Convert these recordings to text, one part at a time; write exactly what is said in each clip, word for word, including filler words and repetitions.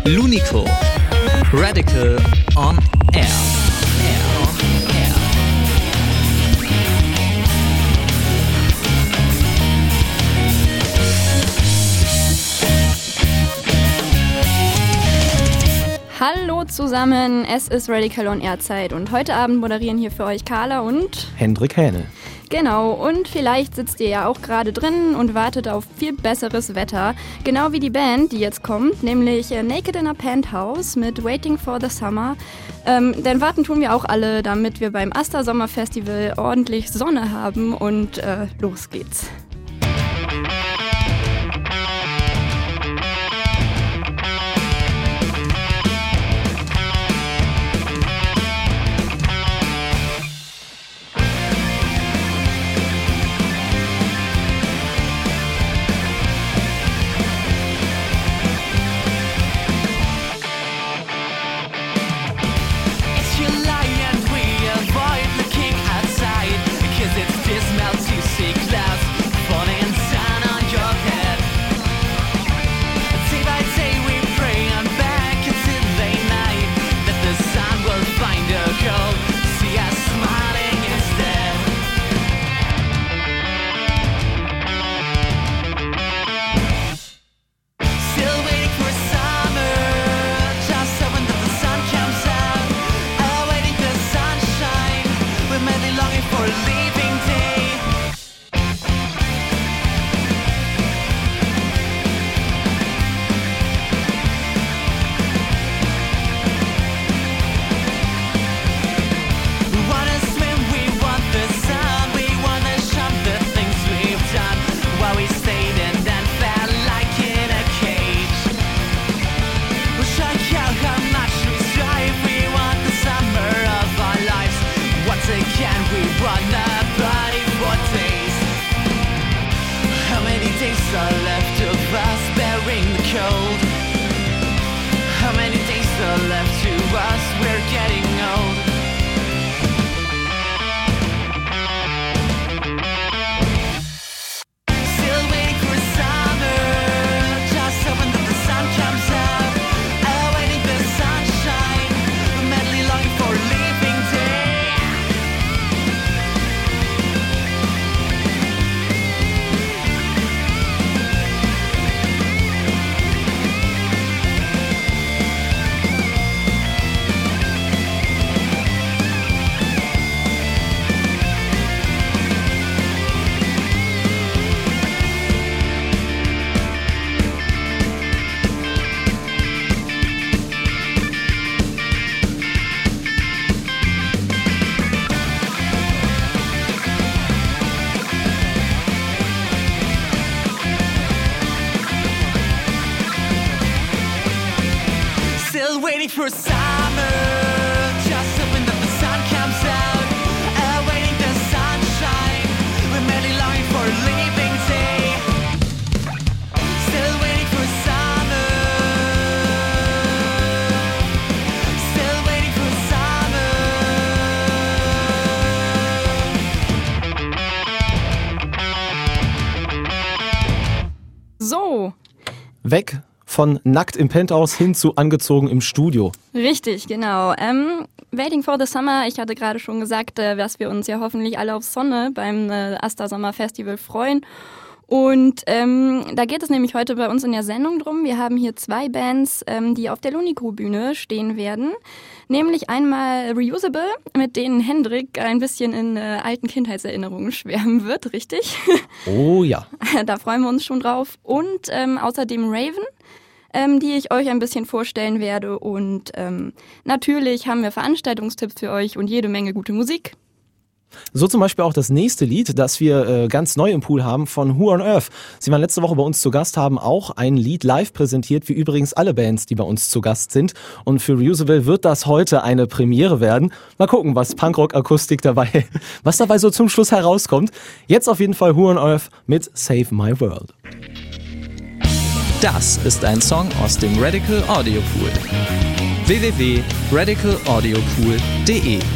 Lunico. Radical on Air. Hallo zusammen, es ist Radical on Air Zeit und heute Abend moderieren hier für euch Carla und Hendrik Hähnel. Genau, und vielleicht sitzt ihr ja auch gerade drin und wartet auf viel besseres Wetter, genau wie die Band, die jetzt kommt, nämlich Naked in a Penthouse mit Waiting for the Summer. Ähm, denn warten tun wir auch alle, damit wir beim Asta Sommer Festival ordentlich Sonne haben und äh, los geht's. For summer, just hoping that the sun comes out, awaiting the sunshine, we're merely longing for a leaving day, still waiting for summer, still waiting for summer. So. Weg von nackt im Penthouse hin zu angezogen im Studio. Richtig, genau. Ähm, Waiting for the Summer, ich hatte gerade schon gesagt, äh, dass wir uns ja hoffentlich alle auf Sonne beim äh, Asta Sommer Festival freuen. Und ähm, da geht es nämlich heute bei uns in der Sendung drum. Wir haben hier zwei Bands, ähm, die auf der Lunico-Bühne stehen werden. Nämlich einmal Reusable, mit denen Hendrik ein bisschen in äh, alten Kindheitserinnerungen schwärmen wird, richtig? Oh ja. Da freuen wir uns schon drauf. Und ähm, außerdem Raven, ähm, die ich euch ein bisschen vorstellen werde. Und ähm, natürlich haben wir Veranstaltungstipps für euch und jede Menge gute Musik. So zum Beispiel auch das nächste Lied, das wir äh, ganz neu im Pool haben, von Who on Earth. Sie waren letzte Woche bei uns zu Gast, haben auch ein Lied live präsentiert, wie übrigens alle Bands, die bei uns zu Gast sind. Und für Reusable wird das heute eine Premiere werden. Mal gucken, was Punkrock-Akustik dabei, was dabei so zum Schluss herauskommt. Jetzt auf jeden Fall Who on Earth mit Save My World. Das ist ein Song aus dem Radical Audio Pool. w w w punkt radical audio pool punkt d e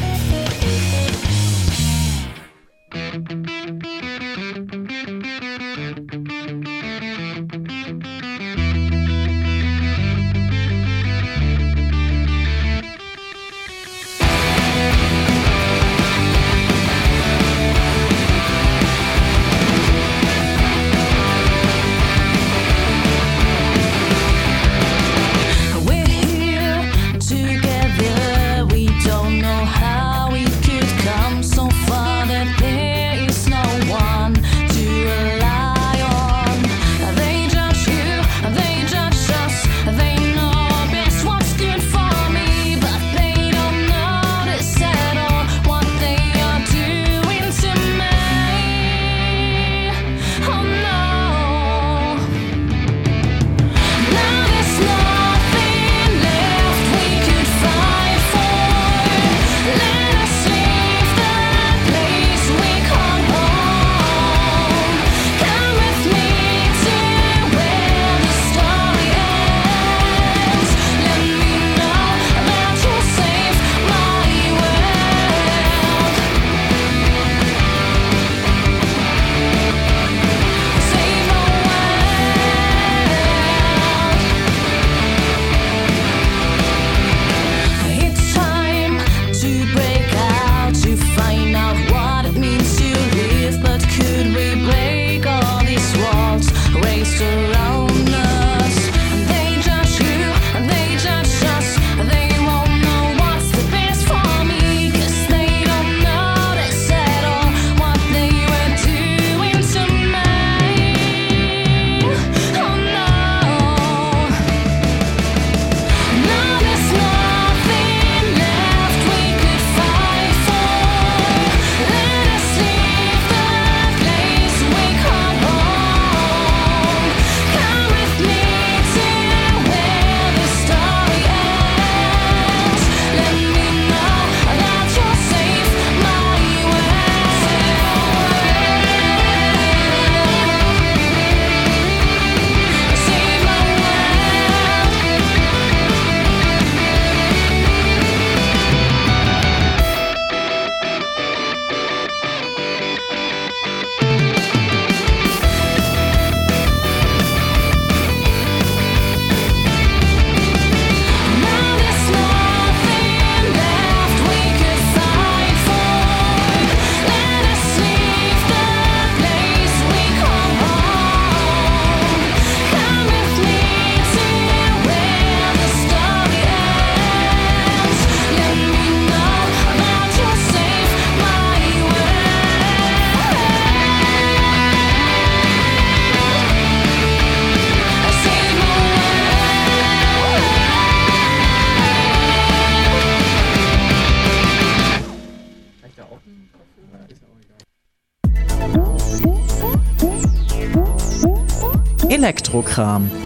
Elektrokram.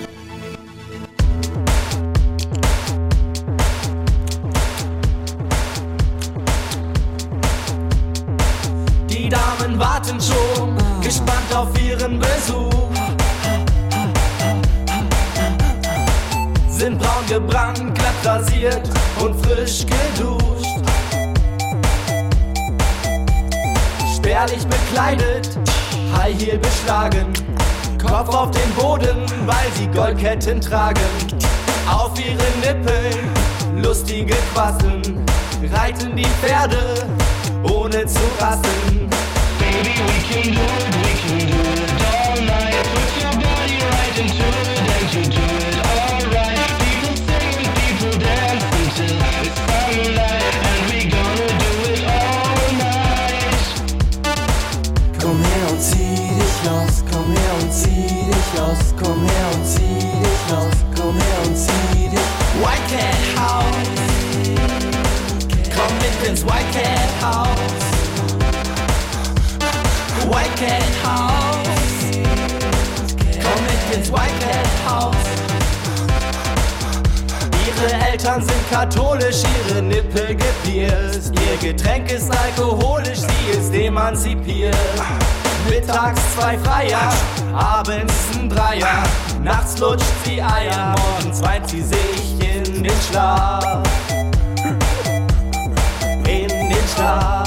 Die Damen warten schon, gespannt auf ihren Besuch. Sind braun gebrannt, glatt rasiert und frisch geduscht. Spärlich bekleidet, High Heel beschlagen, Kopf auf den Boden, weil sie Goldketten tragen. Auf ihren Nippeln lustige Quasseln, reiten die Pferde ohne zu rasseln. Baby, we can do it, we can do it all night. Put your body right into it and you do it all right. People sing and people dance until it's sunlight, and we gonna do it all night. Komm her und zieh dich los, komm her und zieh dich los, komm her und zieh dich los, komm her und zieh dich. White Cat House, komm mit ins White Cat House. White Cat House, komm mit ins White Cat House. Ihre Eltern sind katholisch, ihre Nippel gepierst. Ihr Getränk ist alkoholisch, sie ist emanzipiert. Mittags zwei Freier, abends ein Dreier. Nachts lutscht sie Eier, morgens weint sie sich in den Schlaf. In den Schlaf.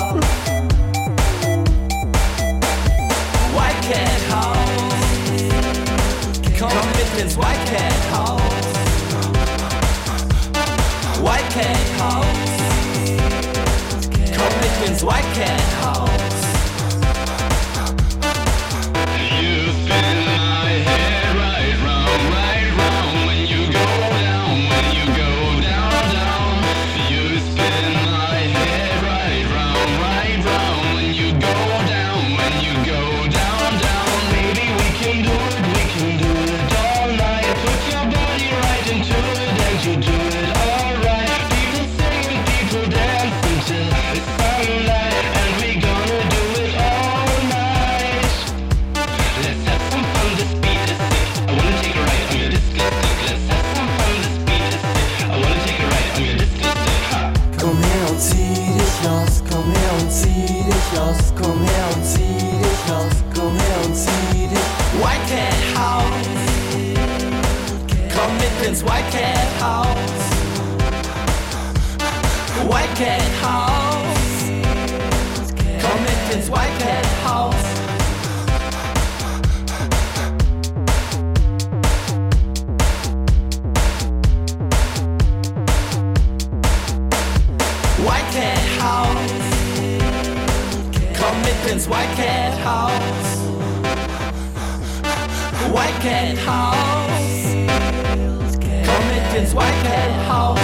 White Cat House, komm mit ins White Cat House. White Cat House, komm mit ins White Cat House. You spin my head right round, right round. When you go down, when you go down, down. You spin my head right round, right round. When you go down, when you go down, down. Baby, we can do it, we can do it all night. Put your body right into it and you do it all right. People sing and people dance until it's sunlight, and we gonna do it all night. Let's have some fun, this beat is sick. I wanna take a ride on your disco stick. Let's have some fun, this beat is sick. I wanna take a ride on your disco stick. Ha. Komm her und zieh dich los, komm her und zieh dich los, komm her und zieh dich los, komm her und zieh dich. White Cat House, komm mit ins White Cat House. White Cat House, komm mit ins White Cat House. White Cat House, komm mit ins White Cat House. White Cat House, komm mit ins White Cat House.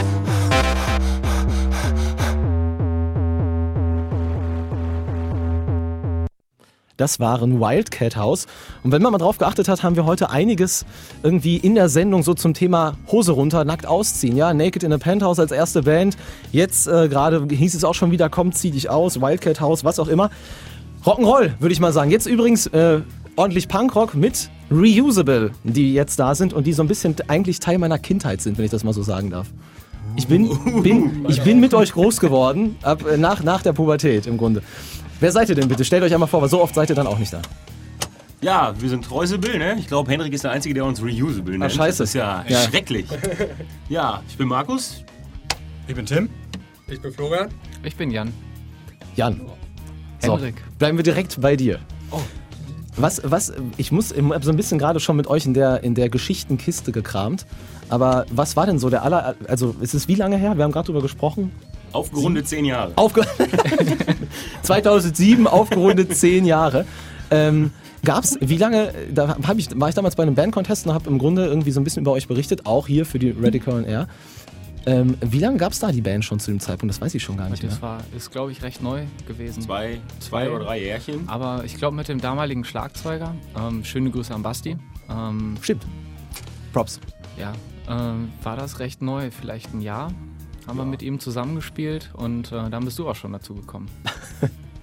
Das waren Wildcat House. Und wenn man mal drauf geachtet hat, haben wir heute einiges irgendwie in der Sendung so zum Thema Hose runter, nackt ausziehen. Ja, Naked in a Penthouse als erste Band. Jetzt äh, gerade hieß es auch schon wieder, komm, zieh dich aus. Wildcat House, was auch immer. Rock'n'Roll, würde ich mal sagen. Jetzt übrigens äh, ordentlich Punkrock mit Reusable, die jetzt da sind und die so ein bisschen eigentlich Teil meiner Kindheit sind, wenn ich das mal so sagen darf. Ich bin, bin, ich bin mit euch groß geworden, ab, nach, nach der Pubertät im Grunde. Wer seid ihr denn bitte? Stellt euch einmal vor, weil so oft seid ihr dann auch nicht da. Ja, wir sind Reusable, ne? Ich glaube, Henrik ist der Einzige, der uns Reusable nennt. Ach, scheiße. Das ist ja, ja schrecklich. Ja, ich bin Markus. Ich bin Tim. Ich bin Florian. Ich bin Jan. Jan. So, Henrik. bleiben wir direkt bei dir. Oh. Was, was, ich muss ich hab so ein bisschen gerade schon mit euch in der, in der Geschichtenkiste gekramt. Aber was war denn so der aller, also ist es wie lange her? Wir haben gerade drüber gesprochen. Aufgerundet zehn Jahre. Aufge zweitausendsieben, aufgerundet zehn Jahre. Ähm, gab's, wie lange, da hab ich, war ich damals bei einem Band-Contest und habe im Grunde irgendwie so ein bisschen über euch berichtet, auch hier für die Radical on Air. Ähm, wie lange gab es da die Band schon zu dem Zeitpunkt? Das weiß ich schon gar nicht das mehr. war, ist, glaube ich, recht neu gewesen. Zwei, zwei oder drei Jährchen. Aber ich glaube mit dem damaligen Schlagzeuger, ähm, schöne Grüße an Basti. Ähm, Stimmt. Props. Ja, ähm, war das recht neu, vielleicht ein Jahr. Haben Ja. wir mit ihm zusammengespielt und äh, dann bist du auch schon dazu gekommen.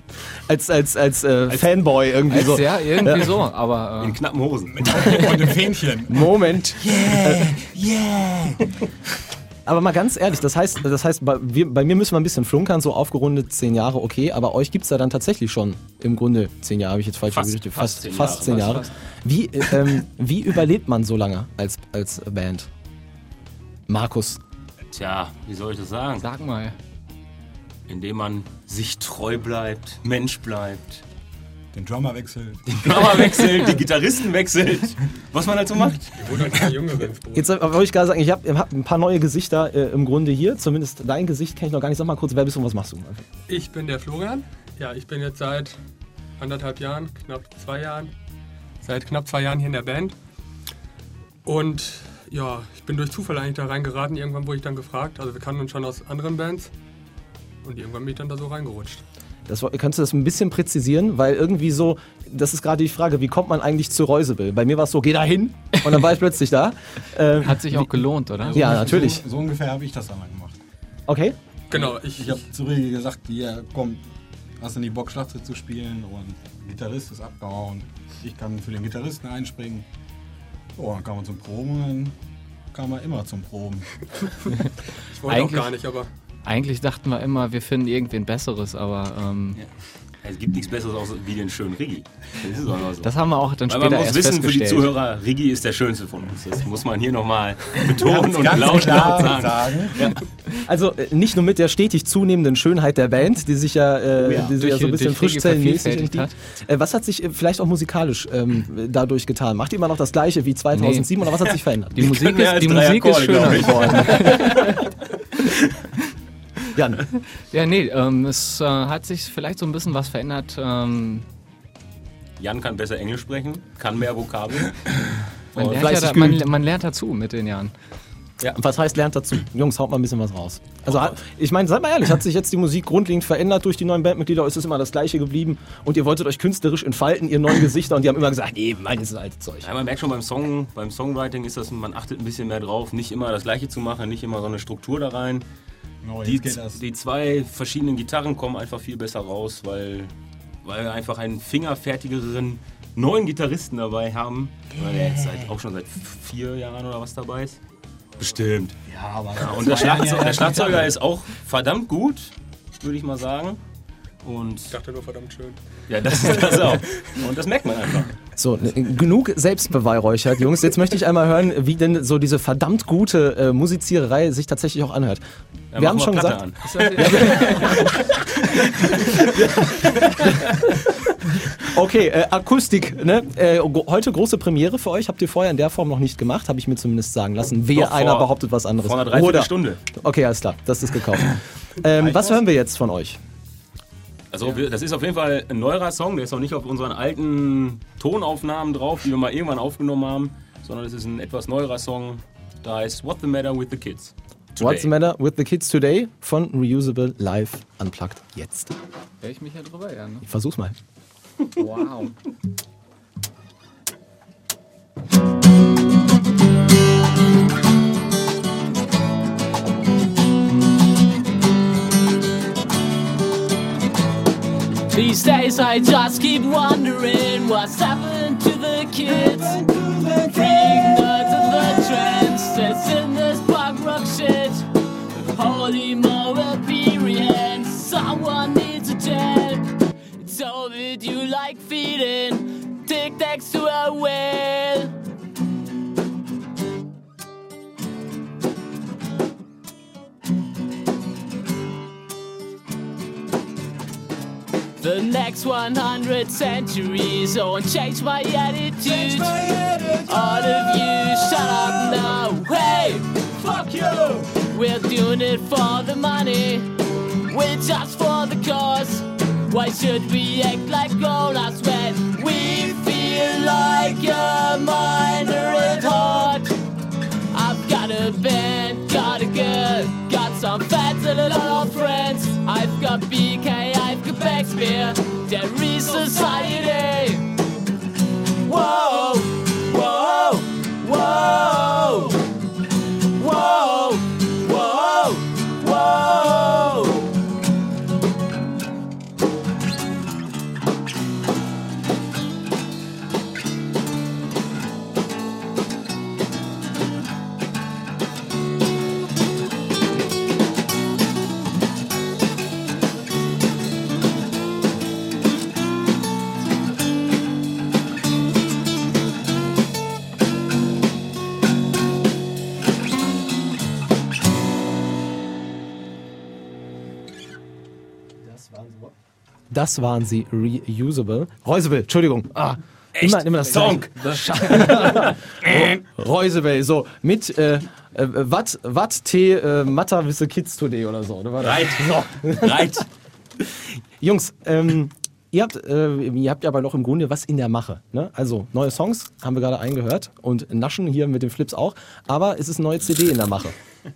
als, als, als, äh, als Fanboy irgendwie als so. Ja, irgendwie so, aber... Äh, In knappen Hosen. Und dem Fähnchen. Moment. Yeah, yeah. Aber mal ganz ehrlich, das heißt, das heißt bei, wir, bei mir müssen wir ein bisschen flunkern, so aufgerundet zehn Jahre, okay, aber euch gibt es ja dann tatsächlich schon im Grunde zehn Jahre, habe ich jetzt falsch Fast, gesagt, fast fast, zehn fast Jahre, zehn Jahre. fast. Wie, äh, ähm, wie überlebt man so lange als, als Band? Markus. Tja, wie soll ich das sagen? sag mal. Indem man sich treu bleibt, Mensch bleibt, Den Drummer wechselt. den Drummer wechselt, die Gitarristen wechselt, was man halt so macht. Die wohnen halt Jüngere ins Boot. Jetzt äh, wollte ich gerade sagen, ich habe hab ein paar neue Gesichter äh, im Grunde hier, zumindest dein Gesicht kenne ich noch gar nicht. Sag mal kurz, wer bist du und was machst du? Ich bin der Florian. Ja, ich bin jetzt seit anderthalb Jahren, knapp zwei Jahren, seit knapp zwei Jahren hier in der Band. Und ja, ich bin durch Zufall eigentlich da reingeraten. Irgendwann wurde ich dann gefragt. Also wir kannten uns schon aus anderen Bands. Und irgendwann bin ich dann da so reingerutscht. Das, kannst du das ein bisschen präzisieren? Weil irgendwie so, das ist gerade die Frage, wie kommt man eigentlich zu Reusebill? Bei mir war es so, geh da hin und dann war ich plötzlich da. Ähm, Hat sich auch gelohnt, oder? Ja, natürlich. So, so ungefähr habe ich das einmal gemacht. Okay. Genau, ich, Ich habe zu Regi gesagt, hier, komm, hast du nicht Bock, Schlagzeug zu spielen? Und der Gitarrist ist abgehauen. Ich kann für den Gitarristen einspringen. So, dann kam man zum Proben und dann kam er immer zum Proben. ich wollte auch eigentlich- gar nicht, aber Eigentlich dachten wir immer, wir finden irgendwen Besseres, aber ähm, Ja. Es gibt nichts Besseres als wie den schönen Riggi. Das ist einfach so. das haben wir auch dann Weil später man muss erst wissen, für die festgestellt. Zuhörer, Riggi ist der Schönste von uns. Das muss man hier nochmal betonen und Ganz laut klar laut sagen. sagen. Also äh, nicht nur mit der stetig zunehmenden Schönheit der Band, die sich ja, äh, ja. die sich ja so ein Durch- bisschen durch Reggae frischzellenmäßig vervielfältigt irgendwie- äh, Was hat sich äh, vielleicht auch musikalisch ähm, dadurch getan? Macht ihr immer noch das gleiche wie zweitausendsieben oder was hat sich verändert? Die Musik mehr ist, als die drei Musik ist Akkorde, schöner glaub ich. geworden. Jan, Ja, nee, ähm, es äh, hat sich vielleicht so ein bisschen was verändert. Ähm, Jan kann besser Englisch sprechen, kann mehr Vokabeln. man, Oh, lernt ja fleißig da, man, geübt. man lernt dazu mit den Jahren. was heißt lernt dazu? Jungs, haut mal ein bisschen was raus. Also hat- ich meine, seid mal ehrlich, hat sich jetzt die Musik grundlegend verändert durch die neuen Bandmitglieder? Ist es immer das Gleiche geblieben und ihr wolltet euch künstlerisch entfalten, ihr neuen Gesichter, und die haben immer gesagt, nee, mein ist das alte Zeug. Ja, man merkt schon beim Song, beim Songwriting ist das, man achtet ein bisschen mehr drauf, nicht immer das Gleiche zu machen, nicht immer so eine Struktur da rein. Oh, Die, jetzt geht das. die zwei verschiedenen Gitarren kommen einfach viel besser raus, weil, weil wir einfach einen fingerfertigeren neuen Gitarristen dabei haben, weil der jetzt seit, auch schon seit vier Jahren oder was dabei ist. Bestimmt. Ja, aber Ja, und der, Schlagze der Schlagzeuger ist auch verdammt gut, würde ich mal sagen. Und ich dachte nur verdammt schön. ja, das ist das auch. Und das merkt man einfach. So, ne, genug selbstbeweihräuchert, Jungs. Jetzt möchte ich einmal hören, wie denn so diese verdammt gute äh, Musiziererei sich tatsächlich auch anhört. Ja, Wir haben mach schon mal gesagt, Platte okay, äh, Akustik, ne? Äh, go- heute große Premiere für euch, habt ihr vorher in der Form noch nicht gemacht, habe ich mir zumindest sagen lassen. Wer Doch, einer vor- behauptet was anderes. Vor einer Oder, Dreiviertelstunde. okay, alles klar, das ist gekauft. ähm, was hören wir jetzt von euch? Also wir, das ist auf jeden Fall ein neuerer Song, der ist noch nicht auf unseren alten Tonaufnahmen drauf, die wir mal irgendwann aufgenommen haben, sondern es ist ein etwas neuerer Song, da heißt What's the Matter with the Kids Today. What's the Matter with the Kids Today von Reusable Live Unplugged jetzt. Wäre ich mich ja drüber, ja, ne? Ich versuch's mal. Wow. These days I just keep wondering what's happened to the kids. Freaking nuts of the trends that's in this punk rock shit. Holy moral period, someone needs a tell. So did you like feeding tic tacs to a whale? The next one hundred centuries won't change my attitude. All of you, shut up now. Hey, fuck you. We're doing it for the money. We're just for the cause. Why should we act like grown-ups when we feel like a minor at heart? I've got a band, got a girl, got some fans and a lot of friends. I've got B K, I've got Backspear, there is society. Whoa, whoa, whoa, whoa, whoa, whoa. das waren sie, Reusable. Reusable, Entschuldigung. Ah, immer, immer das Song. Reusable, so mit äh, äh, Watt, Watt Tee äh, Matta Wisse Kids Today oder so. Oder war das? Reit. So. Reit. Jungs, ähm, ihr habt, äh, ihr habt ja aber noch im Grunde was in der Mache. Ne? Also neue Songs haben wir gerade eingehört und Naschen hier mit den Flips auch. Aber es ist eine neue C D in der Mache.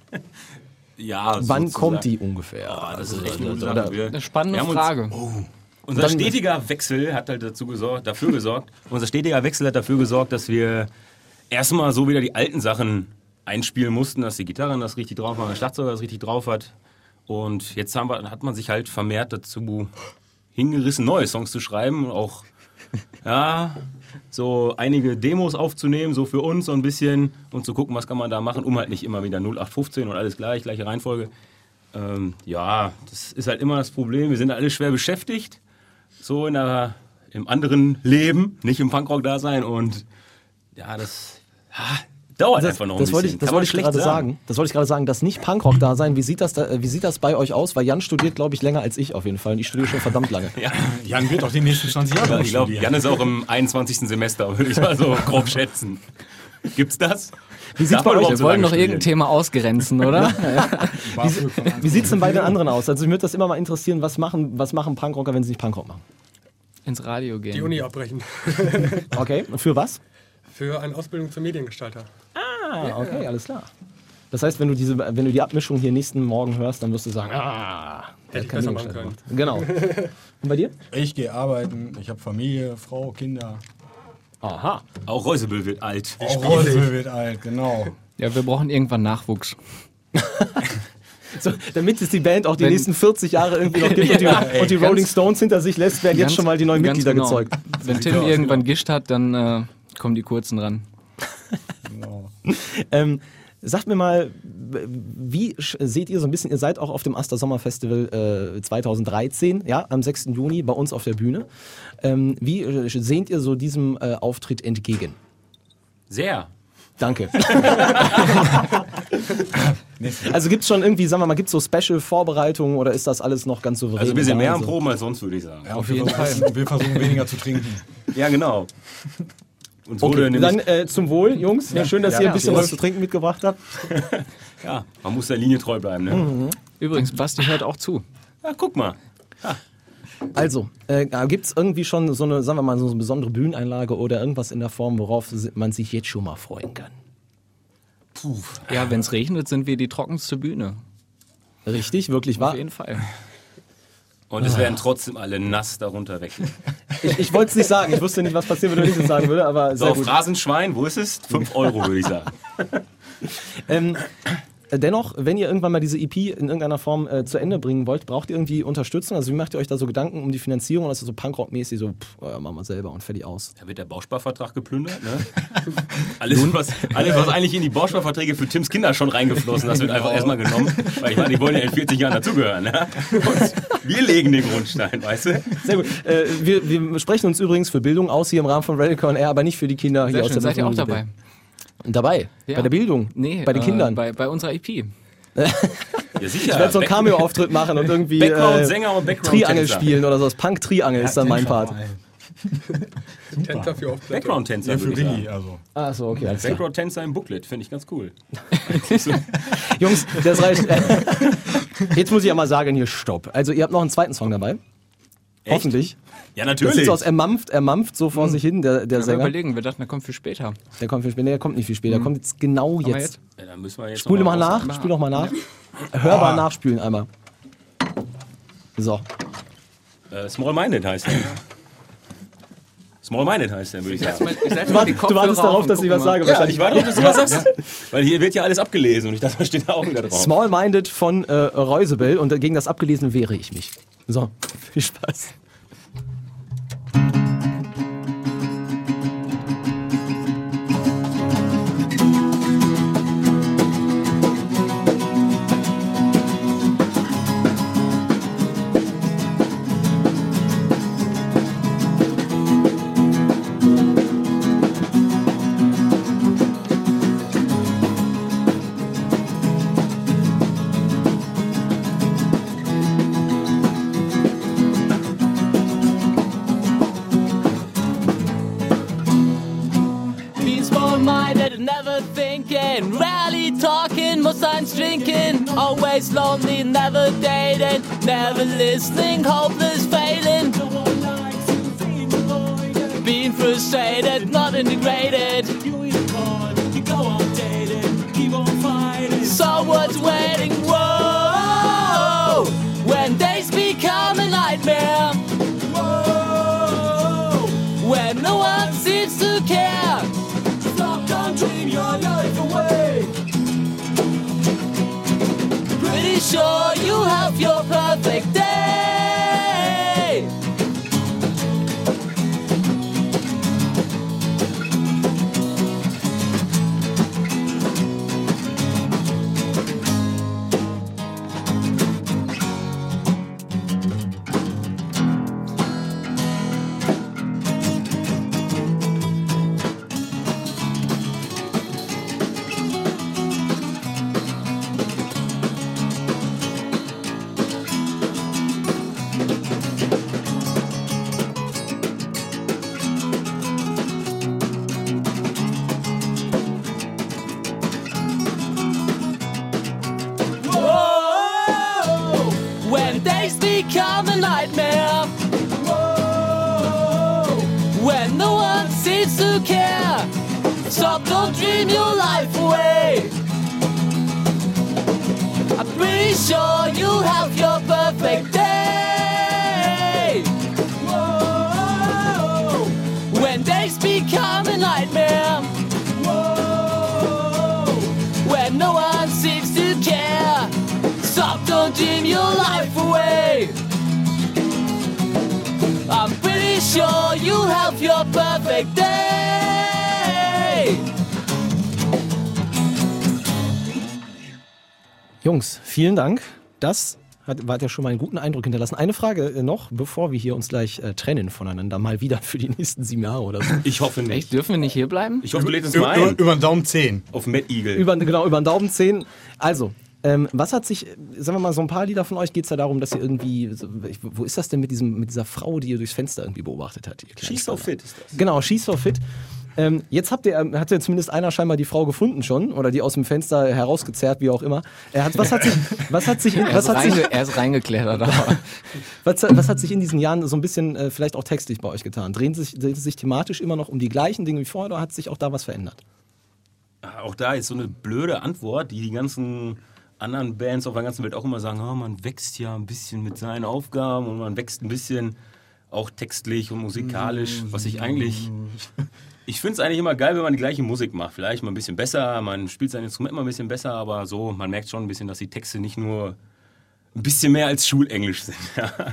Ja, Wann sozusagen. kommt die ungefähr? Oh, das ist echt eine gute Oder- Sache. Wir- Eine spannende wir haben uns- Frage. Unser Dann- stetiger Wechsel hat halt dazu gesorgt, dafür gesorgt, unser stetiger Wechsel hat dafür gesorgt, dass wir erstmal so wieder die alten Sachen einspielen mussten, dass die Gitarren das richtig drauf haben, der Schlagzeuger das richtig drauf hat. Und jetzt haben wir, hat man sich halt vermehrt dazu hingerissen, neue Songs zu schreiben und auch ja, so einige Demos aufzunehmen, so für uns so ein bisschen und zu gucken, was kann man da machen, um halt nicht immer wieder null acht fünfzehn und alles gleich, gleiche Reihenfolge. Ähm, ja, das ist halt immer das Problem. Wir sind alle schwer beschäftigt, so in der, im anderen Leben, nicht im Punkrock-Dasein und ja, das ja, dauert Das, einfach noch ein das wollte bisschen. ich, das Kann wollte man ich schlecht gerade sagen. Das wollte ich gerade sagen, das nicht Punkrock da sein. Wie sieht das da, wie sieht das bei euch aus? Weil Jan studiert, glaube ich, länger als ich auf jeden Fall. Und ich studiere schon verdammt lange. Ja, Jan wird auch die nächsten zwanzig Jahre ich glaube, studieren. Jan ist auch im einundzwanzigsten Semester, würde ich mal so grob schätzen. Gibt's das? Wie sieht's bei euch Wir aus? wollen noch irgendein Thema ausgrenzen, oder? BAföG von Wie sieht's denn bei den anderen aus? Also mich würde das immer mal interessieren, was machen, was machen Punkrocker, wenn sie nicht Punkrock machen? Ins Radio gehen. Die Uni abbrechen. Okay, und für was? Für eine Ausbildung zum Mediengestalter. Ah, okay, alles klar. Das heißt, wenn du diese, wenn du die Abmischung hier nächsten Morgen hörst, dann wirst du sagen, ah, der Hätte ich kann besser Mediengestalter machen gemacht. Genau. Und bei dir? Ich gehe arbeiten, ich habe Familie, Frau, Kinder. Aha. Auch Reusebüll wird alt. Auch Rose wird alt, genau. Ja, wir brauchen irgendwann Nachwuchs. So, damit es die Band auch die Wenn- nächsten vierzig Jahre irgendwie noch gibt und die, und die Rolling Stones hinter sich lässt, werden jetzt Ganz- schon mal die neuen ganz Mitglieder genau. gezeugt. Wenn Tim irgendwann gischt hat, dann äh, kommen die Kurzen ran. genau. Ähm, sagt mir mal, wie sch- seht ihr so ein bisschen, ihr seid auch auf dem Aster Sommer Festival äh, zweitausenddreizehn, ja, am sechsten Juni bei uns auf der Bühne. Ähm, wie äh, seht ihr so diesem äh, Auftritt entgegen? Sehr. Danke. Also gibt es schon irgendwie, sagen wir mal, gibt es so Special-Vorbereitungen oder ist das alles noch ganz souverän? Also wir sind mehr am Also- Proben als sonst, würde ich sagen. Ja, auf jeden Fall. Wir versuchen weniger zu trinken. Ja, genau. Und so Okay, wurde dann nämlich, äh, zum Wohl, Jungs. Ja, schön, dass Ja, ihr ein ja. bisschen Prost. was zu trinken mitgebracht habt. ja, man muss der Linie treu bleiben. Ne? Übrigens, Basti hört auch zu. Ja, guck mal. Also, äh, gibt es irgendwie schon so eine, sagen wir mal, so eine besondere Bühneneinlage oder irgendwas in der Form, worauf si- man sich jetzt schon mal freuen kann? Ja, wenn es regnet, sind wir die trockenste Bühne. Richtig, wirklich wahr? Auf jeden Fall. Und es werden trotzdem alle nass darunter weg. Ich, ich wollte es nicht sagen, ich wusste nicht, was passieren würde, wenn ich es sagen würde, aber So, sehr auf gut. Phrasenschwein, wo ist es? fünf Euro, würde ich sagen. Ähm, dennoch, wenn ihr irgendwann mal diese E P in irgendeiner Form äh, zu Ende bringen wollt, braucht ihr irgendwie Unterstützung? Also wie macht ihr euch da so Gedanken um die Finanzierung? Oder ist das so Punkrock-mäßig, so pff, äh, machen wir selber und fertig aus? Da wird der Bausparvertrag geplündert, ne? Alles was, alles, was eigentlich in die Bausparverträge für Tims Kinder schon reingeflossen, das wird einfach erstmal genommen. Weil ich meine, die wollen ja in vierzig Jahren dazugehören, ne? Und wir legen den Grundstein, weißt du? Sehr gut. Äh, wir, wir sprechen uns übrigens für Bildung aus hier im Rahmen von Radical on Air, aber nicht für die Kinder hier Sehr aus schön, der seid ihr auch Community. dabei? Dabei? Ja. Bei der Bildung? Nee, Bei den äh, Kindern? Bei, bei unserer E P. Ja, sicher. Ich werde so einen Cameo-Auftritt machen und irgendwie Background-Sänger und Background-Tänzer. Triangel spielen oder so. Das Punk-Triangel ist dann mein Part. Tänzer für Auftritte. Background-Tänzer, Ja, für würde ich Willi, sagen. also. Ach so, okay. Alles klar. Background-Tänzer im Booklet, finde ich ganz cool. Jungs, das reicht. Jetzt muss ich ja mal sagen, hier stopp. Also ihr habt noch einen zweiten Song dabei. Echt? Hoffentlich. Ja, Das sieht natürlich. so aus, er mampft, er mampft so vor sich hin, der, der Wir Sänger. überlegen, wir dachten, der kommt viel später. Der kommt viel später. Nee, der kommt nicht viel später. Der kommt jetzt genau wir jetzt. jetzt? Ja, dann müssen wir jetzt Spule noch mal mal nach, spül doch mal nach. Hörbar Ah. nachspülen einmal. So. Äh, Small Minded heißt der. Small Minded heißt der, würde ich sagen. Du, wart, du wartest darauf, dass ich was sage. Ja, wahrscheinlich. ich warte auf, dass du was sagst. Weil hier wird ja alles abgelesen und ich dachte, da steht da auch wieder drauf. Small-Minded von äh, Reusebel und gegen das Abgelesen wehre ich mich. So, viel Spaß. simple-minded, never thinking, rarely talking, most times drinking, always lonely, never dating, never listening, hopeless, failing, being frustrated, not integrated. So what's waiting? Whoa, when days become a nightmare. Whoa, when no one seems to care. Stop, don't dream your life away. Pretty sure you have your perfect day. Become a nightmare. Whoa, when no one seems to care. Stop, don't dream your life away. I'm pretty sure you have your perfect day. Whoa, when days become a nightmare. Whoa, when no one seems to care. Stop, don't dream your life away. I'm pretty sure you have your perfect day. Jungs, vielen Dank. Das hat, hat ja schon mal einen guten Eindruck hinterlassen. Eine Frage noch, bevor wir hier uns gleich äh, trennen voneinander, mal wieder für die nächsten sieben Jahre oder so. Ich hoffe nicht. Echt, dürfen wir nicht hier bleiben? Ich hoffe, du lädst uns Über, mal über, ein. über den Daumen zehn. Auf Mad Eagle. Über, genau, über den Daumen zehn. Also, ähm, was hat sich, sagen wir mal, so ein paar Lieder von euch, geht es ja darum, dass ihr irgendwie, so, wo ist das denn mit, diesem, mit dieser Frau, die ihr durchs Fenster irgendwie beobachtet hat? She's So Fit ist das. Genau, She's So Fit. Ähm, jetzt habt ihr, hat ja zumindest einer scheinbar die Frau gefunden schon oder die aus dem Fenster herausgezerrt, wie auch immer. Er hat, was hat sich, was hat sich, Er was ist, hat sich, reinge er ist reingeklettert. Aber. was, was hat sich in diesen Jahren so ein bisschen äh, vielleicht auch textlich bei euch getan? Drehen sich, drehen sich thematisch immer noch um die gleichen Dinge wie vorher oder hat sich auch da was verändert? Auch da ist so eine blöde Antwort, die die ganzen anderen Bands auf der ganzen Welt auch immer sagen, oh, man wächst ja ein bisschen mit seinen Aufgaben und man wächst ein bisschen auch textlich und musikalisch, was ich eigentlich... Ich finde es eigentlich immer geil, wenn man die gleiche Musik macht. Vielleicht mal ein bisschen besser, man spielt sein Instrument mal ein bisschen besser, aber so, man merkt schon ein bisschen, dass die Texte nicht nur ein bisschen mehr als Schulenglisch sind.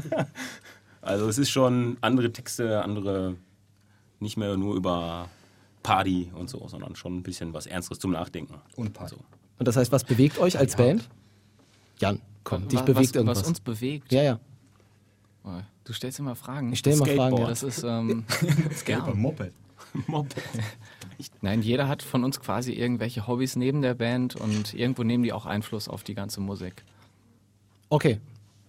Also es ist schon andere Texte, andere, nicht mehr nur über Party und so, sondern schon ein bisschen was Ernsteres zum Nachdenken. Und Party. So. Und das heißt, was bewegt euch als Band? Jan, komm, dich was, bewegt was, irgendwas. Was uns bewegt? Ja, ja. Oh, du stellst immer Fragen. Ich stelle mal Fragen. Ja, Ja. das ist ähm, Ja, beim Moped. Moped. Nein, jeder hat von uns quasi irgendwelche Hobbys neben der Band und irgendwo nehmen die auch Einfluss auf die ganze Musik. Okay.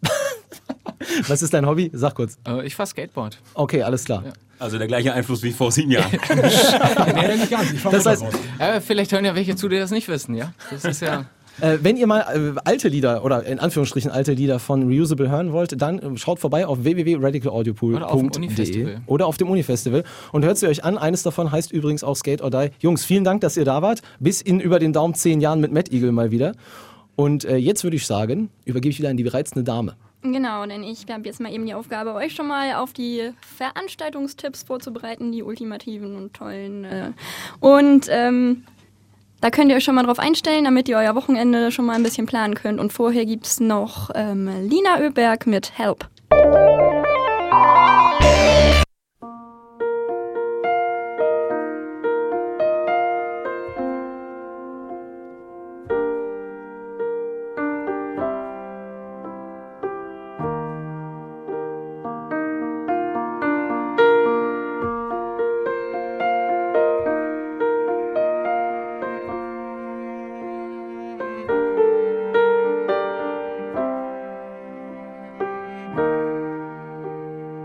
Was ist dein Hobby? Sag kurz. Äh, ich fahr Skateboard. Okay, alles klar. Ja. Also der gleiche Einfluss wie vor sieben Jahren. Nee, nicht ganz. Ich fahr Das heißt- raus. Äh, vielleicht hören ja welche zu, die das nicht wissen, ja? Das ist ja... Äh, wenn ihr mal äh, alte Lieder oder in Anführungsstrichen alte Lieder von Reusable hören wollt, dann äh, schaut vorbei auf w w w punkt radical audio pool punkt Oder auf dem de Unifestival. oder auf dem Unifestival und hört sie euch an. Eines davon heißt übrigens auch Skate or Die. Jungs, vielen Dank, dass ihr da wart. Bis in über den Daumen zehn Jahren mit Mad Eagle mal wieder. Und äh, jetzt würde ich sagen, übergebe ich wieder an die bereizende Dame. Genau, denn ich habe jetzt mal eben die Aufgabe, euch schon mal auf die Veranstaltungstipps vorzubereiten, die ultimativen und tollen. Äh. Und ähm, da könnt ihr euch schon mal drauf einstellen, damit ihr euer Wochenende schon mal ein bisschen planen könnt. Und vorher gibt es noch ähm, Lina Oeberg mit Help.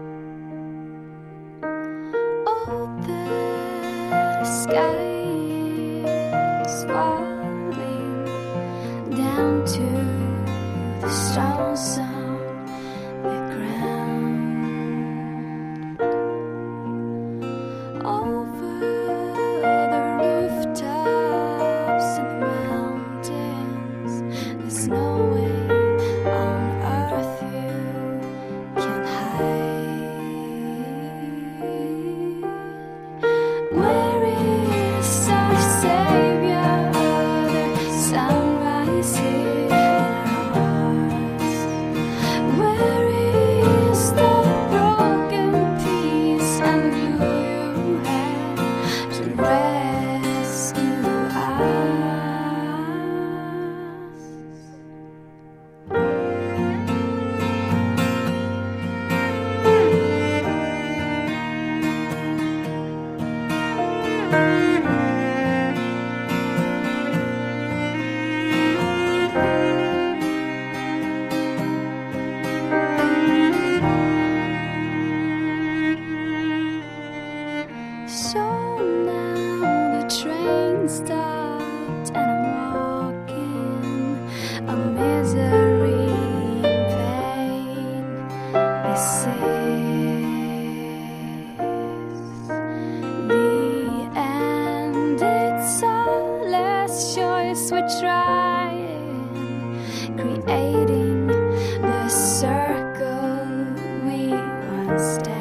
Open sky. So now the train stopped and I'm walking a misery and pain. This is the end. It's our last choice. We're trying, creating the circle we once stand.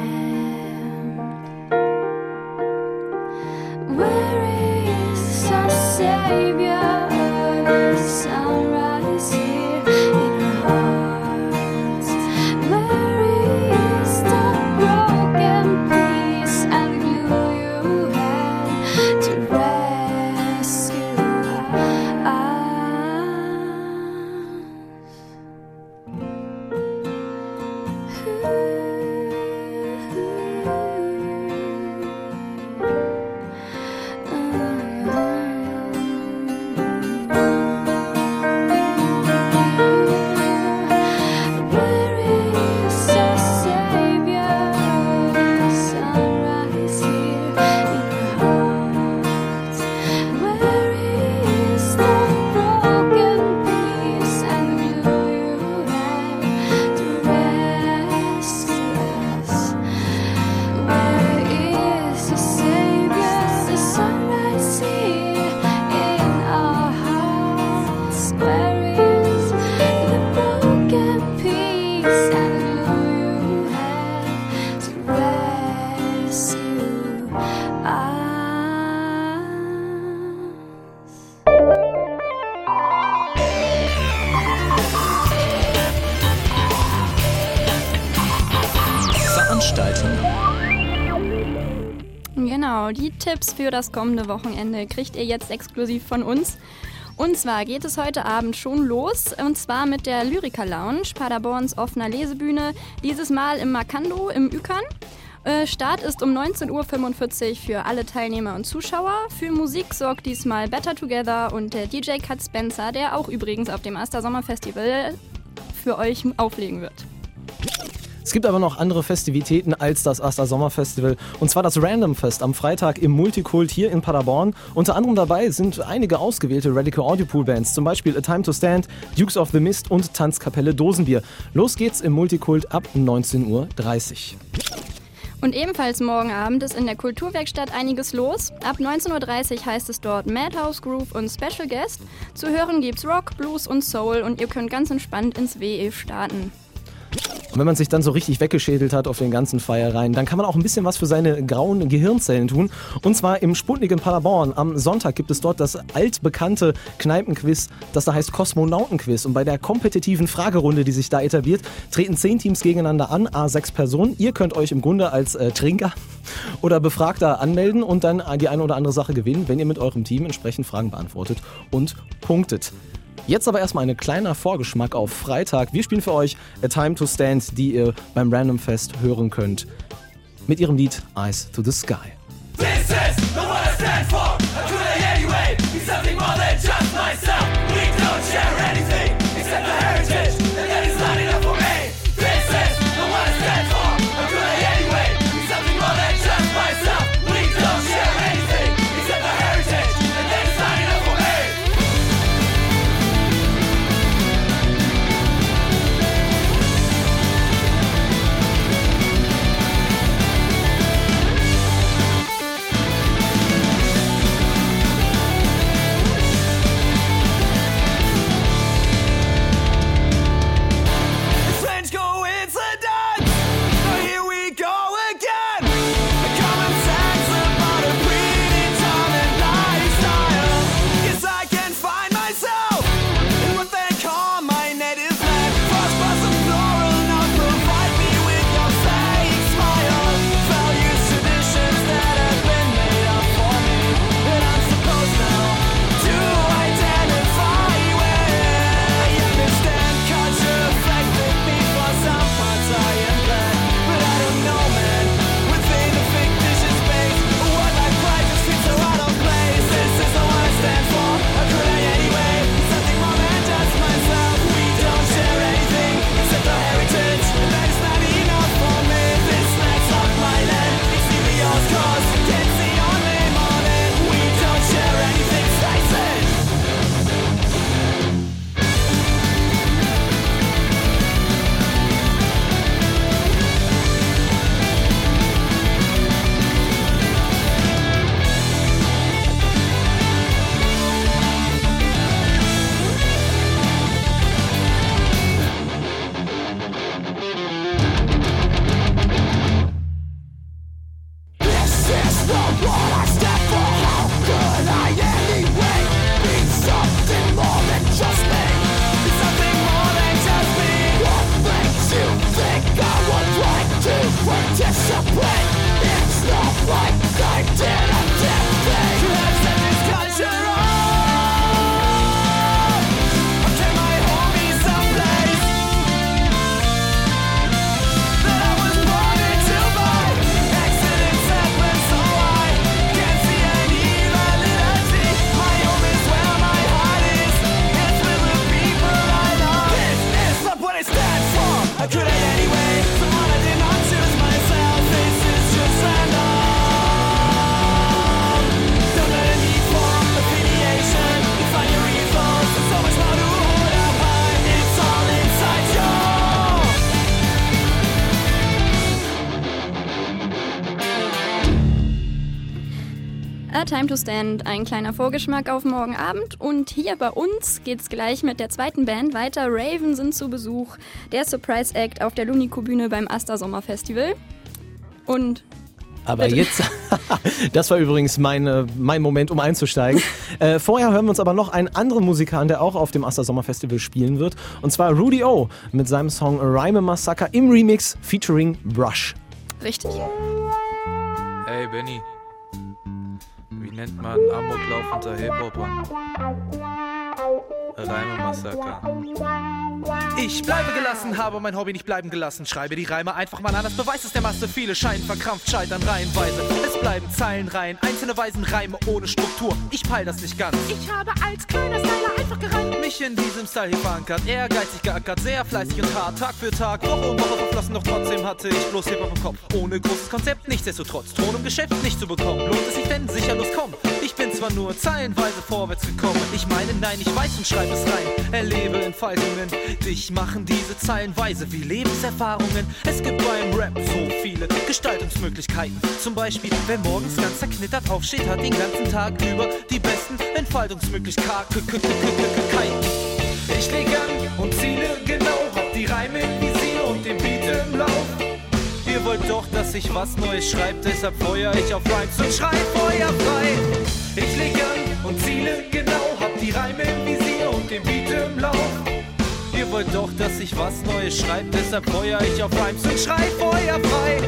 Where is our savior? The sunrise here in our hearts. Where is the broken piece and glue you had to rescue us? Where is our savior? The sunrise here in our hearts. Where is the broken piece and glue you had to rescue us? Where is the savior? The sunrise here in our hearts. Where is the broken piece and glue you had to rescue us? Veranstaltung. Genau, die Tipps für das kommende Wochenende kriegt ihr jetzt exklusiv von uns. Und zwar geht es heute Abend schon los, und zwar mit der Lyriker Lounge, Paderborns offener Lesebühne, dieses Mal im Markando im Ükern. Äh, Start ist um neunzehn Uhr fünfundvierzig für alle Teilnehmer und Zuschauer. Für Musik sorgt diesmal Better Together und der D J Cut Spencer, der auch übrigens auf dem Aster Sommer Festival für euch auflegen wird. Es gibt aber noch andere Festivitäten als das Aster Sommer Festival, und zwar das Random Fest am Freitag im Multikult hier in Paderborn. Unter anderem dabei sind einige ausgewählte Radical Audio Pool Bands, zum Beispiel A Time to Stand, Dukes of the Mist und Tanzkapelle Dosenbier. Los geht's im Multikult ab neunzehn Uhr dreißig. Und ebenfalls morgen Abend ist in der Kulturwerkstatt einiges los. Ab neunzehn Uhr dreißig heißt es dort Madhouse Groove und Special Guest. Zu hören gibt's Rock, Blues und Soul, und ihr könnt ganz entspannt ins W E starten. Und wenn man sich dann so richtig weggeschädelt hat auf den ganzen Feiereien, dann kann man auch ein bisschen was für seine grauen Gehirnzellen tun. Und zwar im Sputnik in Paderborn. Am Sonntag gibt es dort das altbekannte Kneipenquiz, das da heißt Kosmonautenquiz. Und bei der kompetitiven Fragerunde, die sich da etabliert, treten zehn Teams gegeneinander an, à sechs Personen. Ihr könnt euch im Grunde als äh, Trinker oder Befragter anmelden und dann die eine oder andere Sache gewinnen, wenn ihr mit eurem Team entsprechend Fragen beantwortet und punktet. Jetzt aber erstmal ein kleiner Vorgeschmack auf Freitag. Wir spielen für euch A Time to Stand, die ihr beim Random Fest hören könnt. Mit ihrem Lied Eyes to the Sky. This is not what I stand for. I couldn't anyway. Be something more than just myself. We don't share anything except the heritage, and that is not enough for me. This is not what I stand for. I couldn't anyway. Be something more than just myself. We don't share anything except the heritage, and that is not enough for me. A Time to Stand, ein kleiner Vorgeschmack auf morgen Abend. Und hier bei uns geht's gleich mit der zweiten Band weiter. Raven sind zu Besuch, der Surprise Act auf der Lunico-Bühne beim Asta Sommerfestival. Und Aber bitte. jetzt, das war übrigens meine, mein Moment, um einzusteigen. Äh, vorher hören wir uns aber noch einen anderen Musiker an, der auch auf dem Asta Sommerfestival spielen wird. Und zwar Rudy O. mit seinem Song Rhyme Massacre im Remix featuring Brush. Richtig. Hey Benny, wie nennt man Amoklauf unter Hip-Hopern? Reime-Massaker. Ich bleibe gelassen, habe mein Hobby nicht bleiben gelassen. Schreibe die Reime einfach mal anders, beweist es der Masse. Viele scheinen verkrampft, scheitern reihenweise. Es bleiben Zeilenreihen, einzelne Weisen Reime ohne Struktur. Ich peil das nicht ganz. Ich habe als kleiner Styler einfach gereimt. Mich in diesem Style hier verankert, ehrgeizig geackert, sehr fleißig und hart. Tag für Tag, Woche um Woche verflossen, doch trotzdem hatte ich bloß Hip-Hop im Kopf. Ohne großes Konzept, nichtsdestotrotz, Ton im Geschäft nicht zu bekommen. Lohnt es sich denn? Sicher, los komm. Ich bin zwar nur zeilenweise vorwärts gekommen. Ich meine, nein, ich weiß und schreibe es rein. Erlebe Entfaltungen, dich machen diese Zeilen weise wie Lebenserfahrungen. Es gibt beim Rap so viele Gestaltungsmöglichkeiten. Zum Beispiel, wer morgens ganz zerknittert aufsteht, hat den ganzen Tag über die besten Entfaltungsmöglichkeiten. Ich leg an und ziele genau, hab die Reime im Visier und den Beat im Lauf. Ihr wollt doch, dass ich was Neues schreibe, deshalb feuer ich auf Rhymes und schrei feuerfrei. Ich leg an und ziele genau, hab die Reime im Visier und den Beat im Lauf. Ihr wollt doch, dass ich was Neues schreibe, deshalb feuer ich auf Rhymes und schrei feuerfrei.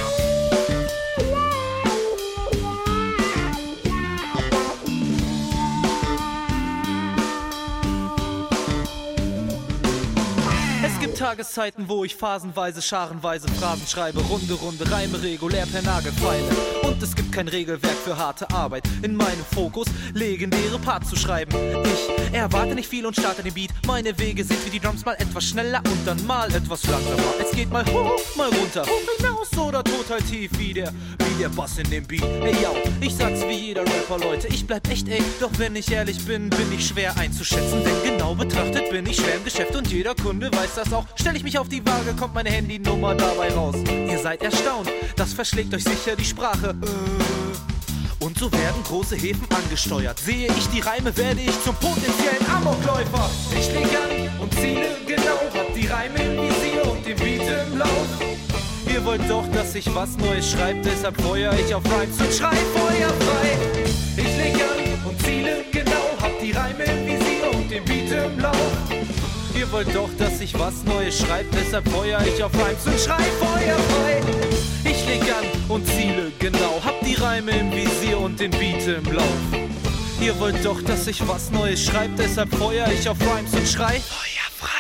Es gibt Tageszeiten, wo ich phasenweise, scharenweise Phrasen schreibe, runde, runde Reime regulär per Nagelfeile. Und es gibt kein Regelwerk für harte Arbeit. In meinem Fokus, legendäre Parts zu schreiben. Ich erwarte nicht viel und starte den Beat. Meine Wege sind wie die Drums, mal etwas schneller und dann mal etwas langsamer. Es geht mal hoch, mal runter, hoch hinaus oder total tief wie der, wie der Bass in dem Beat. Ey, yo, ich sag's wie jeder Rapper, Leute, ich bleib echt ey. Doch wenn ich ehrlich bin, bin ich schwer einzuschätzen. Denn genau betrachtet bin ich schwer im Geschäft und jeder Kunde weiß das auch. Stell ich mich auf die Waage, kommt meine Handynummer dabei raus. Ihr seid erstaunt, das verschlägt euch sicher die Sprache. Äh. Und so werden große Häfen angesteuert. Sehe ich die Reime, werde ich zum potenziellen Amokläufer. Ich leg an und ziele genau, hab die Reime im Visier und den Beat im Lauf. Ihr wollt doch, dass ich was Neues schreibe, deshalb feuer ich auf Rhymes und schrei feuerfrei. Ich leg an und ziele genau, hab die Reime im Visier und den Beat im Lauf. Ihr wollt doch, dass ich was Neues schreibe, deshalb feuer ich auf Rhymes und schrei feuerfrei. Ich leg an und ziele genau, hab die Reime im Visier und den Beat im Lauf. Ihr wollt doch, dass ich was Neues schreibe, deshalb feuer ich auf Rhymes und schrei feuerfrei.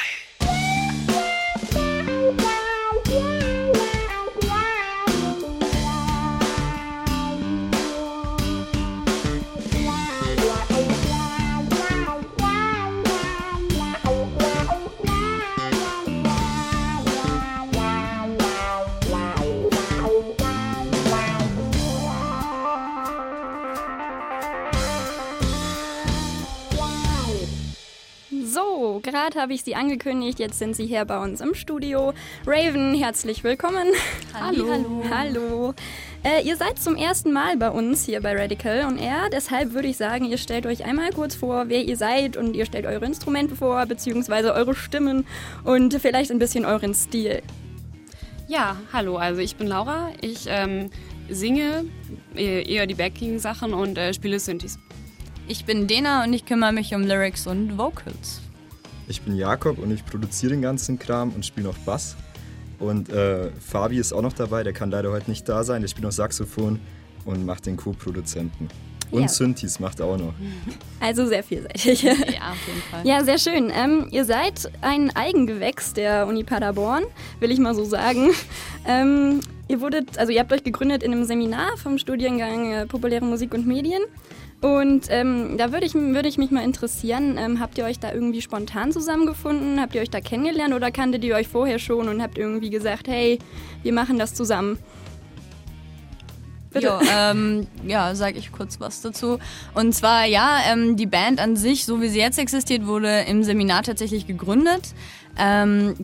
So, gerade habe ich sie angekündigt, jetzt sind sie hier bei uns im Studio. Raven, herzlich willkommen. Hallo. Hallo. Hallo. Äh, ihr seid zum ersten Mal bei uns hier bei Radical on Air, deshalb würde ich sagen, ihr stellt euch einmal kurz vor, wer ihr seid und ihr stellt eure Instrumente vor, beziehungsweise eure Stimmen und vielleicht ein bisschen euren Stil. Ja, hallo, also ich bin Laura, ich ähm, singe eher die Backing-Sachen und äh, spiele Synthes. Ich bin Dena und ich kümmere mich um Lyrics und Vocals. Ich bin Jakob und ich produziere den ganzen Kram und spiele noch Bass. Und äh, Fabi ist auch noch dabei, der kann leider heute nicht da sein, der spielt noch Saxophon und macht den Co-Produzenten. Und Ja. Synthes macht er auch noch. Also sehr vielseitig. Ja, auf jeden Fall. Ja, sehr schön. Ähm, ihr seid ein Eigengewächs der Uni Paderborn, will ich mal so sagen. Ähm, ihr wurdet, also ihr habt euch gegründet in einem Seminar vom Studiengang äh, Populäre Musik und Medien. Und ähm, da würde ich, würde ich mich mal interessieren, ähm, habt ihr euch da irgendwie spontan zusammengefunden? Habt ihr euch da kennengelernt oder kanntet ihr euch vorher schon und habt irgendwie gesagt, hey, wir machen das zusammen? Bitte. Jo, ähm, ja, sage ich kurz was dazu. Und zwar, ja, ähm, die Band an sich, so wie sie jetzt existiert, wurde im Seminar tatsächlich gegründet. Ähm,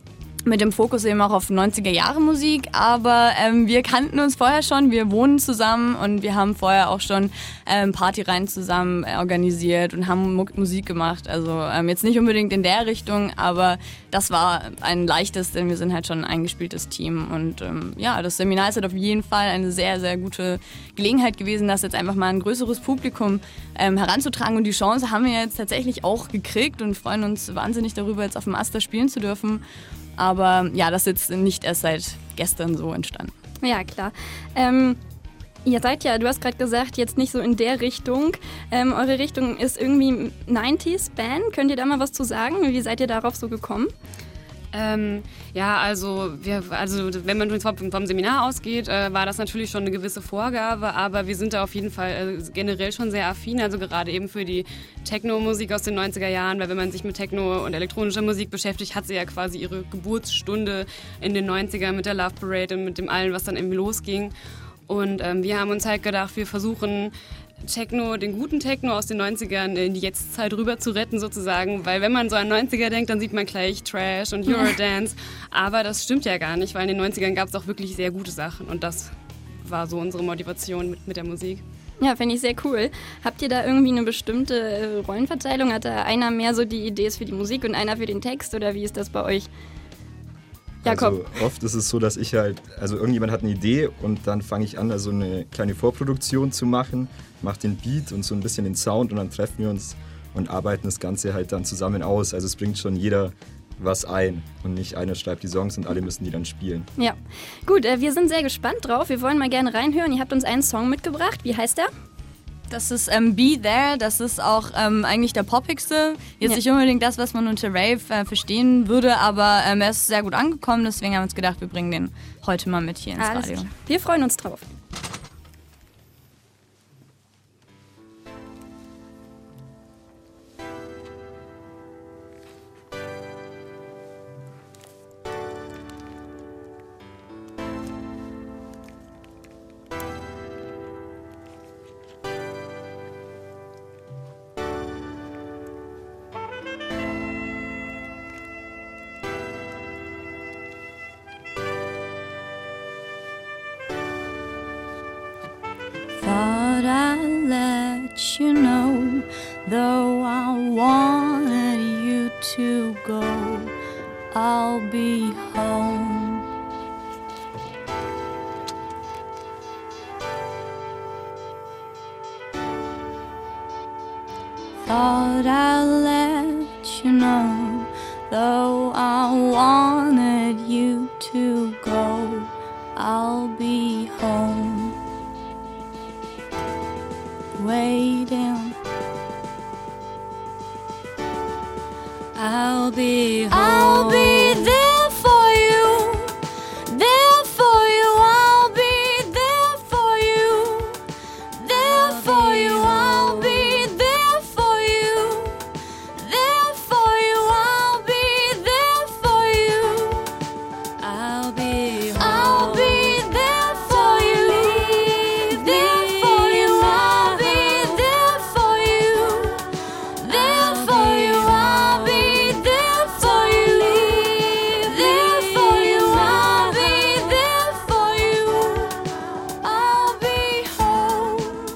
mit dem Fokus eben auch auf neunziger-Jahre-Musik, aber ähm, wir kannten uns vorher schon, wir wohnen zusammen und wir haben vorher auch schon ähm, Partyreihen zusammen äh, organisiert und haben Mu- Musik gemacht, also ähm, jetzt nicht unbedingt in der Richtung, aber das war ein leichtes, denn wir sind halt schon ein eingespieltes Team und ähm, ja, das Seminar ist halt auf jeden Fall eine sehr, sehr gute Gelegenheit gewesen, das jetzt einfach mal ein größeres Publikum ähm, heranzutragen und die Chance haben wir jetzt tatsächlich auch gekriegt und freuen uns wahnsinnig darüber, jetzt auf dem Aster spielen zu dürfen. Aber ja, das ist jetzt nicht erst seit gestern so entstanden. Ja, klar. Ähm, ihr seid ja, du hast gerade gesagt, jetzt nicht so in der Richtung. Ähm, eure Richtung ist irgendwie neunziger-Band. Könnt ihr da mal was zu sagen? Wie seid ihr darauf so gekommen? Ähm, ja, also, wir, also wenn man vom, vom Seminar ausgeht, äh, war das natürlich schon eine gewisse Vorgabe, aber wir sind da auf jeden Fall äh, generell schon sehr affin, also gerade eben für die Techno-Musik aus den neunziger Jahren, weil wenn man sich mit Techno und elektronischer Musik beschäftigt, hat sie ja quasi ihre Geburtsstunde in den neunzigern mit der Love Parade und mit dem allen, was dann eben losging. Und ähm, wir haben uns halt gedacht, wir versuchen Techno, den guten Techno aus den neunzigern in die Jetztzeit rüber zu retten sozusagen, weil wenn man so an neunziger denkt, dann sieht man gleich Trash und Eurodance, aber das stimmt ja gar nicht, weil in den neunzigern gab es auch wirklich sehr gute Sachen und das war so unsere Motivation mit, mit der Musik. Ja, finde ich sehr cool. Habt ihr da irgendwie eine bestimmte äh, Rollenverteilung? Hat da einer mehr so die Ideen für die Musik und einer für den Text oder wie ist das bei euch? Jakob. Also oft ist es so, dass ich halt, also irgendjemand hat eine Idee und dann fange ich an, also eine kleine Vorproduktion zu machen, mache den Beat und so ein bisschen den Sound und dann treffen wir uns und arbeiten das Ganze halt dann zusammen aus. Also es bringt schon jeder was ein und nicht einer schreibt die Songs und alle müssen die dann spielen. Ja, gut, äh, wir sind sehr gespannt drauf. Wir wollen mal gerne reinhören. Ihr habt uns einen Song mitgebracht. Wie heißt der? Das ist ähm, Be There, das ist auch ähm, eigentlich der poppigste. Jetzt Ja. nicht unbedingt das, was man unter Rave äh, verstehen würde, aber ähm, er ist sehr gut angekommen, deswegen haben wir uns gedacht, wir bringen den heute mal mit hier ins Alles Radio. klar. Wir freuen uns drauf. Thought I'd let you know, though I wanted you to go, I'll be home. Thought I'd let you know, though I wanted you to go, I'll be home. Waiting, I'll be home. I'll be there for you, there for you. I'll be there for you, there for you. I'll be there for you, there for you. I'll be there for you. I'll be home. I'll be there for you, there for you. I'll be there for you, there for you. I'll be there for you, there for you. I'll be there for you. I'll be home.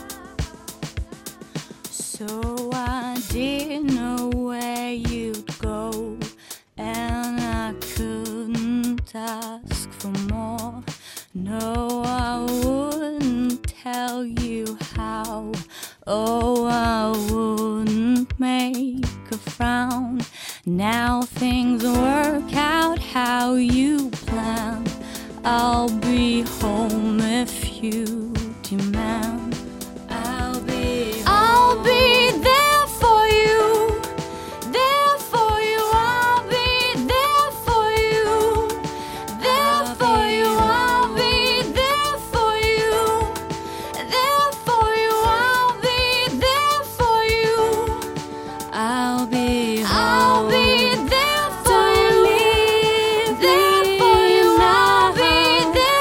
So I didn't know where you'd go, and I couldn't ask for more. No, I wouldn't tell you how. Oh, I wouldn't make a frown. Now things work out how you plan. I'll be home if you demand. I'll be I'll be there for you, there for you. I'll be there for you, there for you. I'll be there for you, there for you. I'll be there for you. I'll be home. I'll be there for you, there for you. I'll be there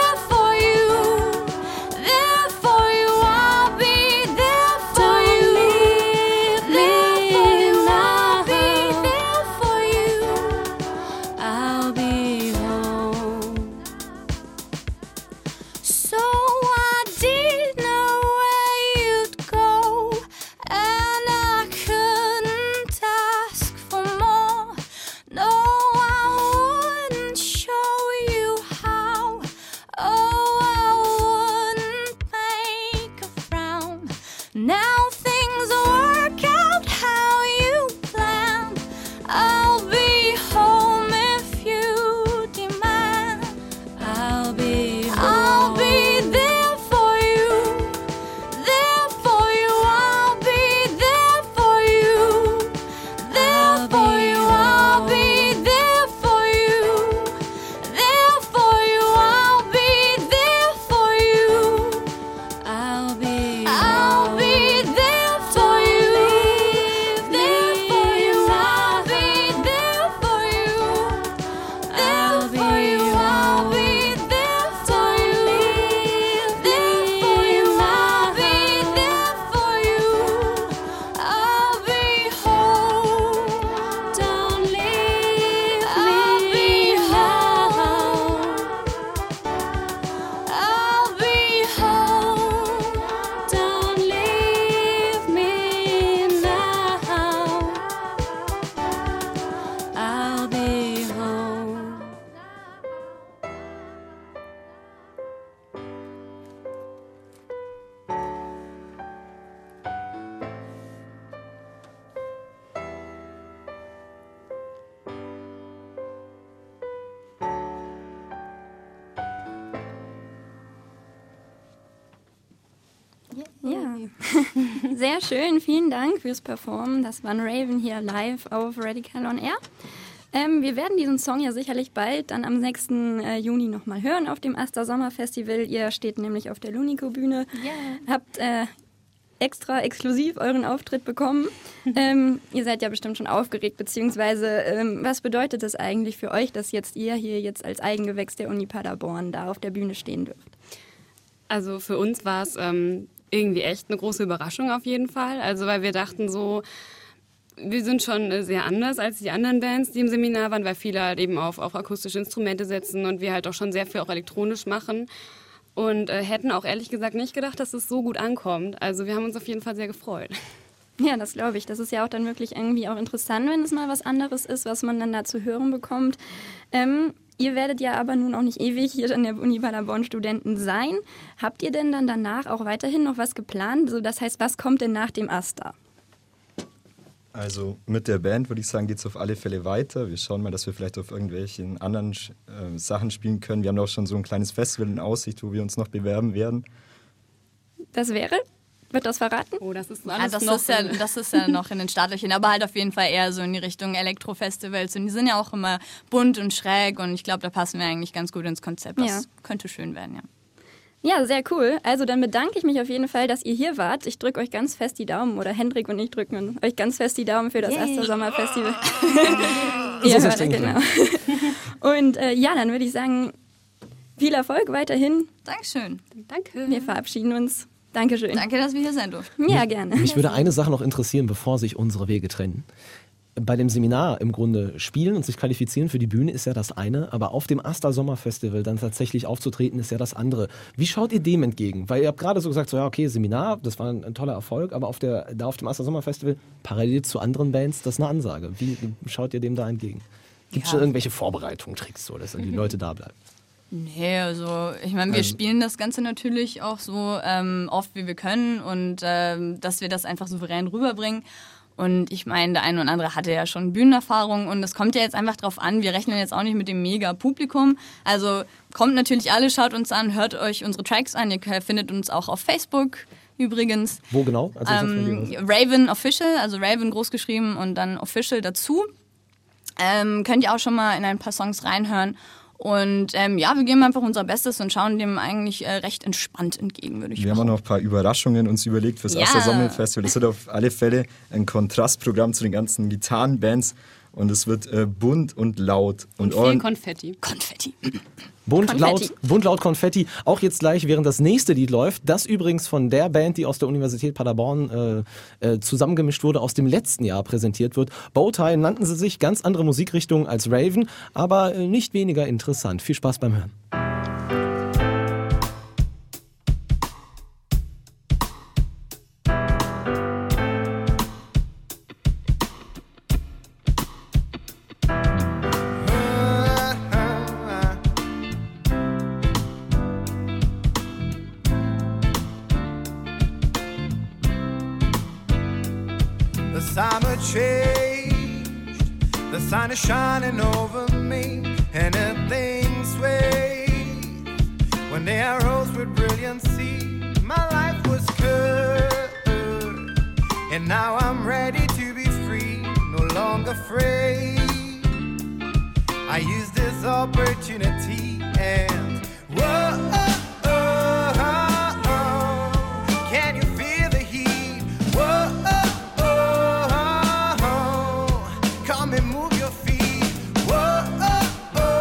Ja, sehr schön. Vielen Dank fürs Performen. Das waren Raven hier live auf Radical on Air. Ähm, wir werden diesen Song ja sicherlich bald dann am sechsten Juni nochmal hören auf dem Asta Sommer Festival. Ihr steht nämlich auf der Lunico-Bühne. Yeah. Habt äh, extra exklusiv euren Auftritt bekommen. ähm, ihr seid ja bestimmt schon aufgeregt, beziehungsweise ähm, was bedeutet das eigentlich für euch, dass jetzt ihr hier jetzt als Eigengewächs der Uni Paderborn da auf der Bühne stehen dürft? Also für uns war es ähm, irgendwie echt eine große Überraschung auf jeden Fall. Also weil wir dachten so, wir sind schon sehr anders als die anderen Bands, die im Seminar waren, weil viele halt eben auf, auf akustische Instrumente setzen und wir halt auch schon sehr viel auch elektronisch machen. Und äh, hätten auch ehrlich gesagt nicht gedacht, dass es so gut ankommt. Also wir haben uns auf jeden Fall sehr gefreut. Ja, das glaube ich. Das ist ja auch dann wirklich irgendwie auch interessant, wenn es mal was anderes ist, was man dann da zu hören bekommt. Ähm, ihr werdet ja aber nun auch nicht ewig hier an der Uni Paderborn Studenten sein. Habt ihr denn dann danach auch weiterhin noch was geplant? So, das heißt, was kommt denn nach dem Asta? Also mit der Band würde ich sagen, geht es auf alle Fälle weiter. Wir schauen mal, dass wir vielleicht auf irgendwelchen anderen äh, Sachen spielen können. Wir haben auch schon so ein kleines Festival in Aussicht, wo wir uns noch bewerben werden. Das wäre? Wird das verraten? Oh, das ist alles ja, das, noch ist ja, das ist ja noch in den Startlöchern, aber halt auf jeden Fall eher so in die Richtung Elektrofestivals. Und die sind ja auch immer bunt und schräg und ich glaube, da passen wir eigentlich ganz gut ins Konzept. Das Ja. könnte schön werden, ja. Ja, sehr cool. Also dann bedanke ich mich auf jeden Fall, dass ihr hier wart. Ich drücke euch ganz fest die Daumen, oder Hendrik und ich drücken euch ganz fest die Daumen für das Yay. Asta Sommer Festival. So Ihr soll's hört, denken. genau. Und äh, ja, dann würde ich sagen, viel Erfolg weiterhin. Dankeschön. Danke. Wir verabschieden uns. Dankeschön. Danke, dass wir hier sein durften. Ja, gerne. Mich würde eine Sache noch interessieren, bevor sich unsere Wege trennen. Bei dem Seminar im Grunde spielen und sich qualifizieren für die Bühne ist ja das eine, aber auf dem Asta Sommer Festival dann tatsächlich aufzutreten ist ja das andere. Wie schaut ihr dem entgegen? Weil ihr habt gerade so gesagt, so ja okay, Seminar, das war ein, ein toller Erfolg, aber auf der, da auf dem Asta Sommer Festival, parallel zu anderen Bands, das ist eine Ansage. Wie schaut ihr dem da entgegen? Gibt es Ja. schon irgendwelche Vorbereitungen, Tricks, so, dass dann die Leute da bleiben? Nee, also ich meine, wir Also- spielen das Ganze natürlich auch so ähm, oft, wie wir können und ähm, dass wir das einfach souverän rüberbringen. Und ich meine, der eine oder andere hatte ja schon Bühnenerfahrung und es kommt ja jetzt einfach drauf an, wir rechnen jetzt auch nicht mit dem Mega-Publikum. Also kommt natürlich alle, schaut uns an, hört euch unsere Tracks an, ihr findet uns auch auf Facebook übrigens. Wo genau? Also Ähm, Raven Official, also Raven großgeschrieben und dann Official dazu. Ähm, könnt ihr auch schon mal in ein paar Songs reinhören. Und ähm, ja, wir geben einfach unser Bestes und schauen dem eigentlich äh, recht entspannt entgegen, würde ich Wir haben auch noch ein paar Überraschungen uns überlegt fürs Ja. Asta Sommer Festival. Das wird auf alle Fälle ein Kontrastprogramm zu den ganzen Gitarrenbands und es wird äh, bunt und laut. Und Und, viel Konfetti. Konfetti. Bunt, Konfetti. laut, bunt, laut Konfetti. Auch jetzt gleich, während das nächste Lied läuft. Das übrigens von der Band, die aus der Universität Paderborn äh, äh, zusammengemischt wurde, aus dem letzten Jahr präsentiert wird. Bowtie nannten sie sich, ganz andere Musikrichtung als Raven, aber äh, nicht weniger interessant. Viel Spaß beim Hören. The summer changed, the sun is shining over me, and everything swayed. When the arrows with brilliancy, my life was cursed, and now I'm ready to be free, no longer afraid. I use this opportunity and whoa, oh, oh, oh, oh. Can you feel the heat? Whoa, oh, oh, oh. Come and move your feet. Whoa, oh,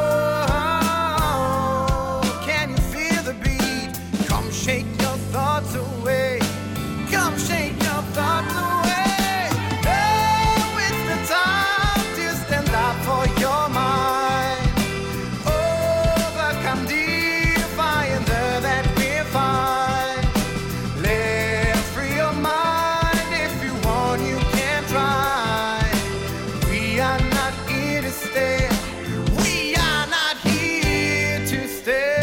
oh. Can you feel the beat? Come shake your thoughts away. Come shake your thoughts away. Oh, it's the time to stand up for your mind. Overcome the defiant that we find. Let free your mind. If you want, you can try. We are not here to stay. We are not here to stay.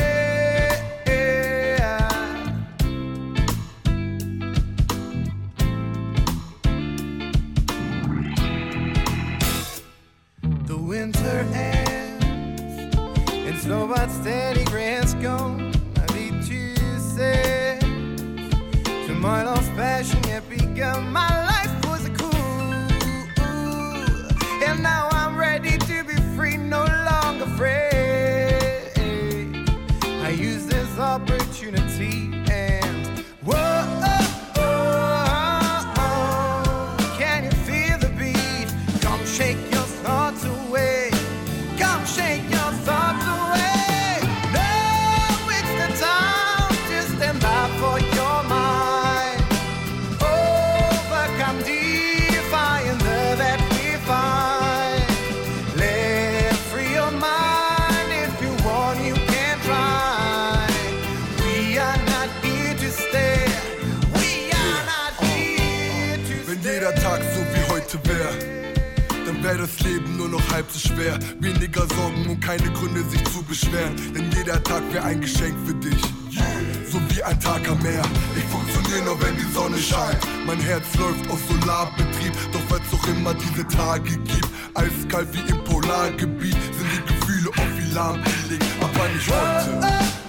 The winter ends, and slow but steady gray has gone. I need to say, my lost passion yet begun. My life was a cool, and now I'm ready to be free, no longer afraid. I use this opportunity and whoa, oh, oh, oh. Can you feel the beat? Come shake your thoughts away. Come shake your thoughts away. Now it's the time to stand up for your mind. Overcome, defying the that we find. Let free your mind. If you want, you can try. We are not here to stay. We are not here to Wenn stay. jeder Tag so wie heute wäre, dann wäre das Leben nur noch halb so schwer. Weniger Sorgen und keine Gründe sich zu beschweren. Denn jeder Tag wäre ein Geschenk für dich. So wie ein Tag am Meer. Ich funktioniere nur, wenn die Sonne scheint. Mein Herz läuft auf Solarbetrieb. Doch weil's doch immer diese Tage gibt, eiskalt wie im Polargebiet, sind die Gefühle oft wie lahmgelegt. Aber nicht heute.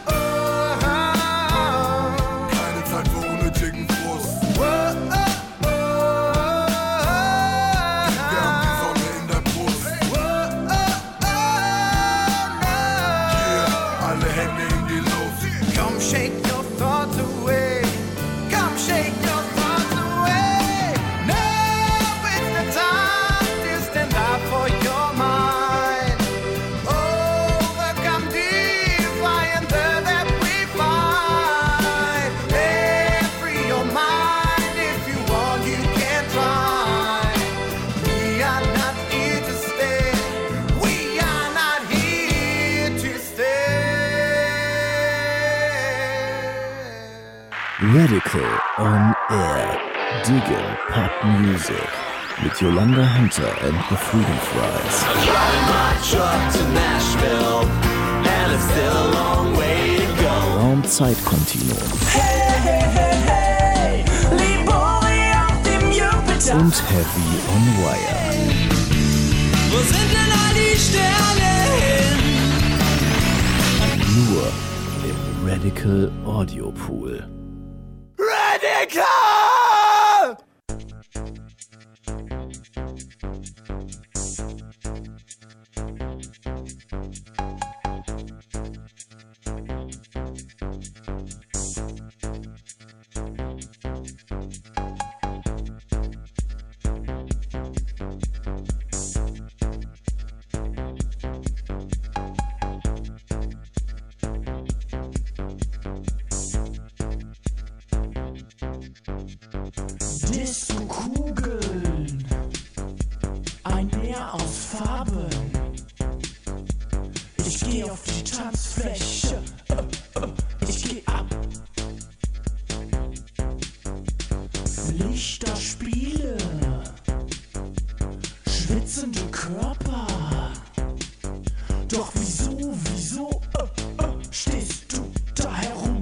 Keine Zeit für unnötigen Frust. Wir haben die Sonne in der Brust. Yeah, alle Hände in die Luft. Come shake your thoughts away. Come shake your thoughts away. Now it's the time to stand up for your mind. Overcome, defying the that we find. Let free your mind. If you want, you can try. We are not here to stay. We are not here to stay. Radical on Air. Digging Pop Music. Mit Yolanda Hunter and the Freedom Fries. Driving my truck to Nashville, and it's still a long way to go. Raumzeitkontinuum. Hey, hey, hey, hey, Libori auf dem Jupiter. Und Heavy on Wire. Wo sind denn all die Sterne hin? Nur im Radical Audio Pool. Radical! Disco-Kugeln, ein Meer aus Farben. Ich geh auf die Tanzfläche, äh, äh, ich geh ab. Lichterspiele, schwitzende Körper. Doch wieso, wieso äh, äh, stehst du da herum?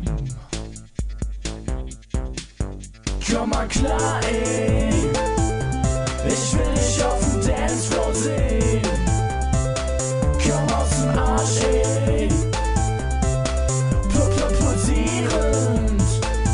Komm mal klar, ey. Ich will dich auf dem Dancefloor sehen. Komm aus dem Arsch, ey. Pul- pul- Pulsierend.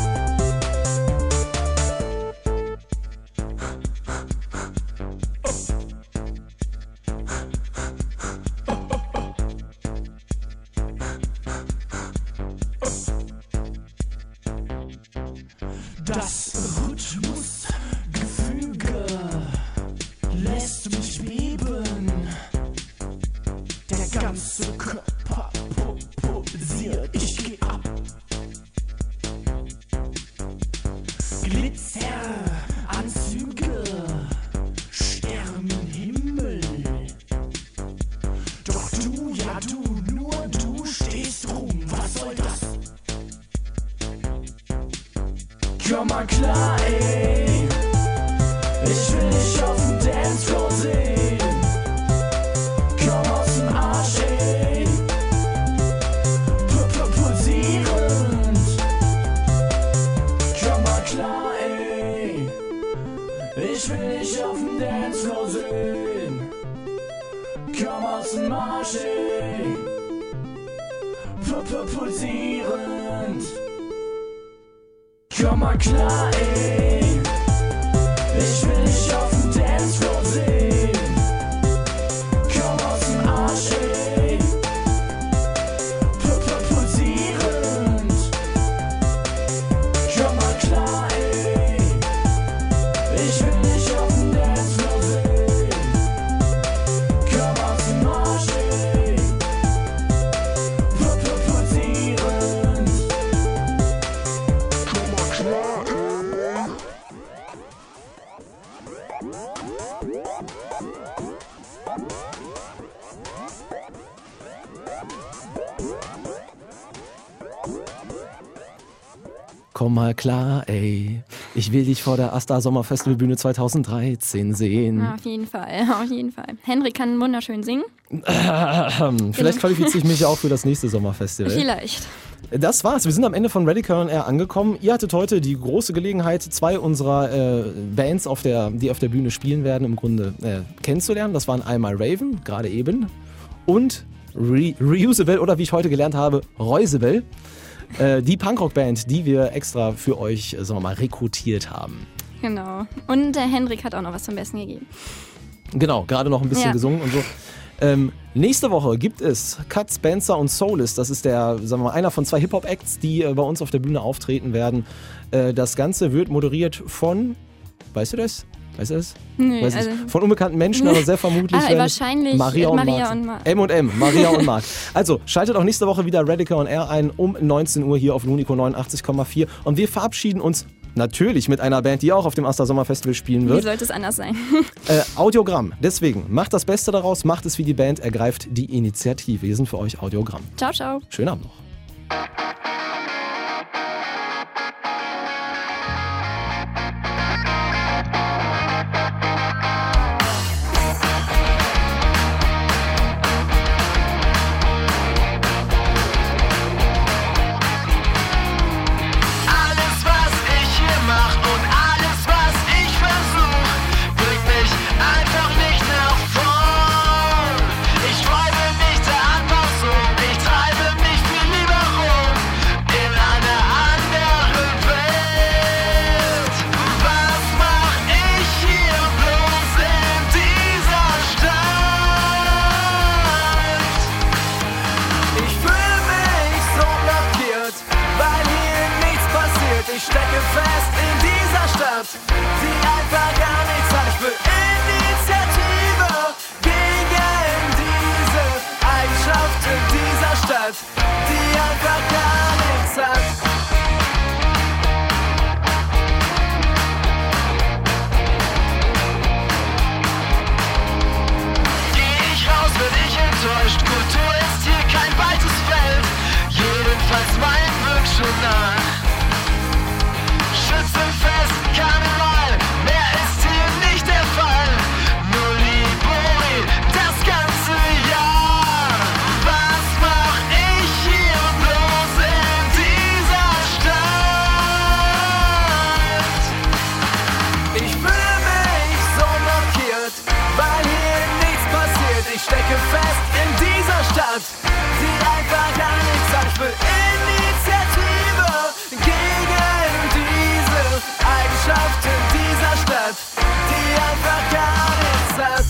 Das Rhythmusgefüge lässt mich beben. Der ganze Körper pu- pulsiert, ich geh ab. Glitzeranzüge, Sternenhimmel. Doch du, ja du, nur du stehst rum, was soll das? Komm mal klar, ey. Ich will dich auf dem Dancefloor sehen. Komm aus dem Arsch, ey. Pu- pu- Pulsierend. Komm mal klar, ey. Ich will dich auf dem Dancefloor sehen. Komm aus dem Arsch, ey. Pu- pu- Pulsierend. Komm mal klar, ey. Ich will dich auf dem Dancefloor sehen. Komm aus dem Arsch, ey. Pulsierend. Komm mal klar, ey. Ich will dich auf dem Dancefloor sehen. Komm aus dem Arsch, ey. Pulsierend. Komm mal klar, ey. Komm mal klar, ey. Ich will dich vor der Asta Sommerfestivalbühne zweitausenddreizehn sehen. Auf jeden Fall, auf jeden Fall. Henrik kann wunderschön singen. Vielleicht qualifiziere ich mich ja auch für das nächste Sommerfestival. Vielleicht. Das war's. Wir sind am Ende von Radical On Air angekommen. Ihr hattet heute die große Gelegenheit, zwei unserer äh, Bands, auf der, die auf der Bühne spielen werden, im Grunde äh, kennenzulernen. Das waren einmal Raven, gerade eben, und Re- Reusable, oder wie ich heute gelernt habe, Reusable. Äh, die Punkrock-Band, die wir extra für euch, äh, sagen wir mal, rekrutiert haben. Genau. Und der Henrik hat auch noch was zum Besten gegeben. Genau, gerade noch ein bisschen Ja. gesungen und so. Ähm, nächste Woche gibt es Cut, Spencer und Soulless. Das ist der, sagen wir mal, einer von zwei Hip-Hop-Acts, die äh, bei uns auf der Bühne auftreten werden. Äh, das Ganze wird moderiert von, weißt du das? Weißt du das? Nö, Weiß ich. also- Von unbekannten Menschen, aber sehr vermutlich Ah, werden wahrscheinlich Maria und Maria Mark. und Mark. M und M, Maria und Mark. Also, schaltet auch nächste Woche wieder Radical On Air ein um neunzehn Uhr hier auf Lunico neunundachtzig Komma vier. Und wir verabschieden uns natürlich mit einer Band, die auch auf dem Asta Sommerfestival spielen Wie wird. sollte es anders sein? Äh, Audiogramm. Deswegen, macht das Beste daraus, macht es wie die Band, ergreift die Initiative. Wir sind für euch Audiogramm. Ciao, ciao. Schönen Abend noch. Alles, was ich hier mach und alles, was ich versuch, bringt mich einfach nicht nach vorn. Ich treibe nicht der Anpassung, ich treibe mich viel lieber rum in eine andere Welt. Was mach ich hier bloß in dieser Stadt? Ich fühle mich so blockiert, weil hier nichts passiert. Ich stecke fest in dieser Stadt, die einfach gar nichts hat. Ich will Initiative gegen diese Eigenschaften dieser Stadt, die einfach gar nichts hat. Geh ich raus, bin ich enttäuscht. Kultur ist hier kein weites Feld, jedenfalls mein Wünschen nach. Schützenfest, Karneval, mehr ist hier nicht der Fall. Nur Libori, das ganze Jahr. Was mach ich hier bloß in dieser Stadt? Ich fühle mich so blockiert, weil hier nichts passiert. Ich stecke fest in dieser Stadt, die einfach gar nichts hat. Ich will Initiative gegen diese Eigenschaften dieser Stadt, die einfach gar nichts hat.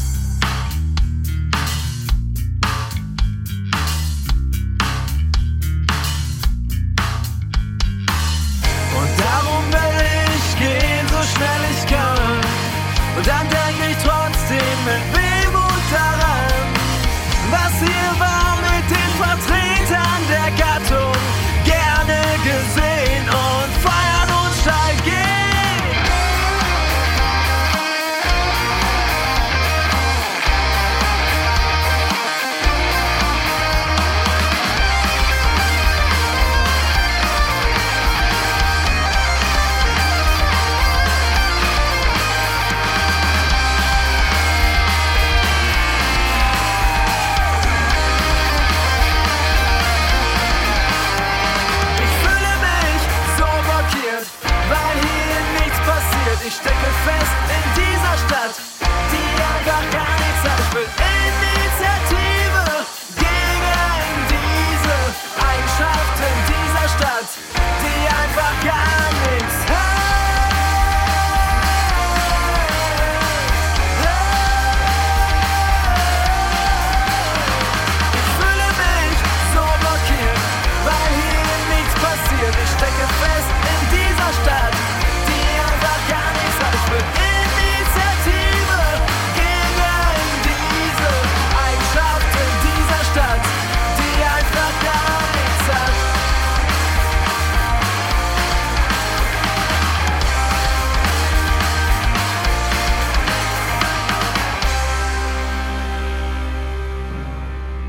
Und darum will ich gehen, so schnell ich kann. Und dann denke ich trotzdem mit Wehmut daran, was hier war mit den Vertretern der Gattung. Gerne gesehen und feiern und steil gehen. Ich fühle mich so blockiert, weil hier nichts passiert. Ich stecke fest in dieser Stadt,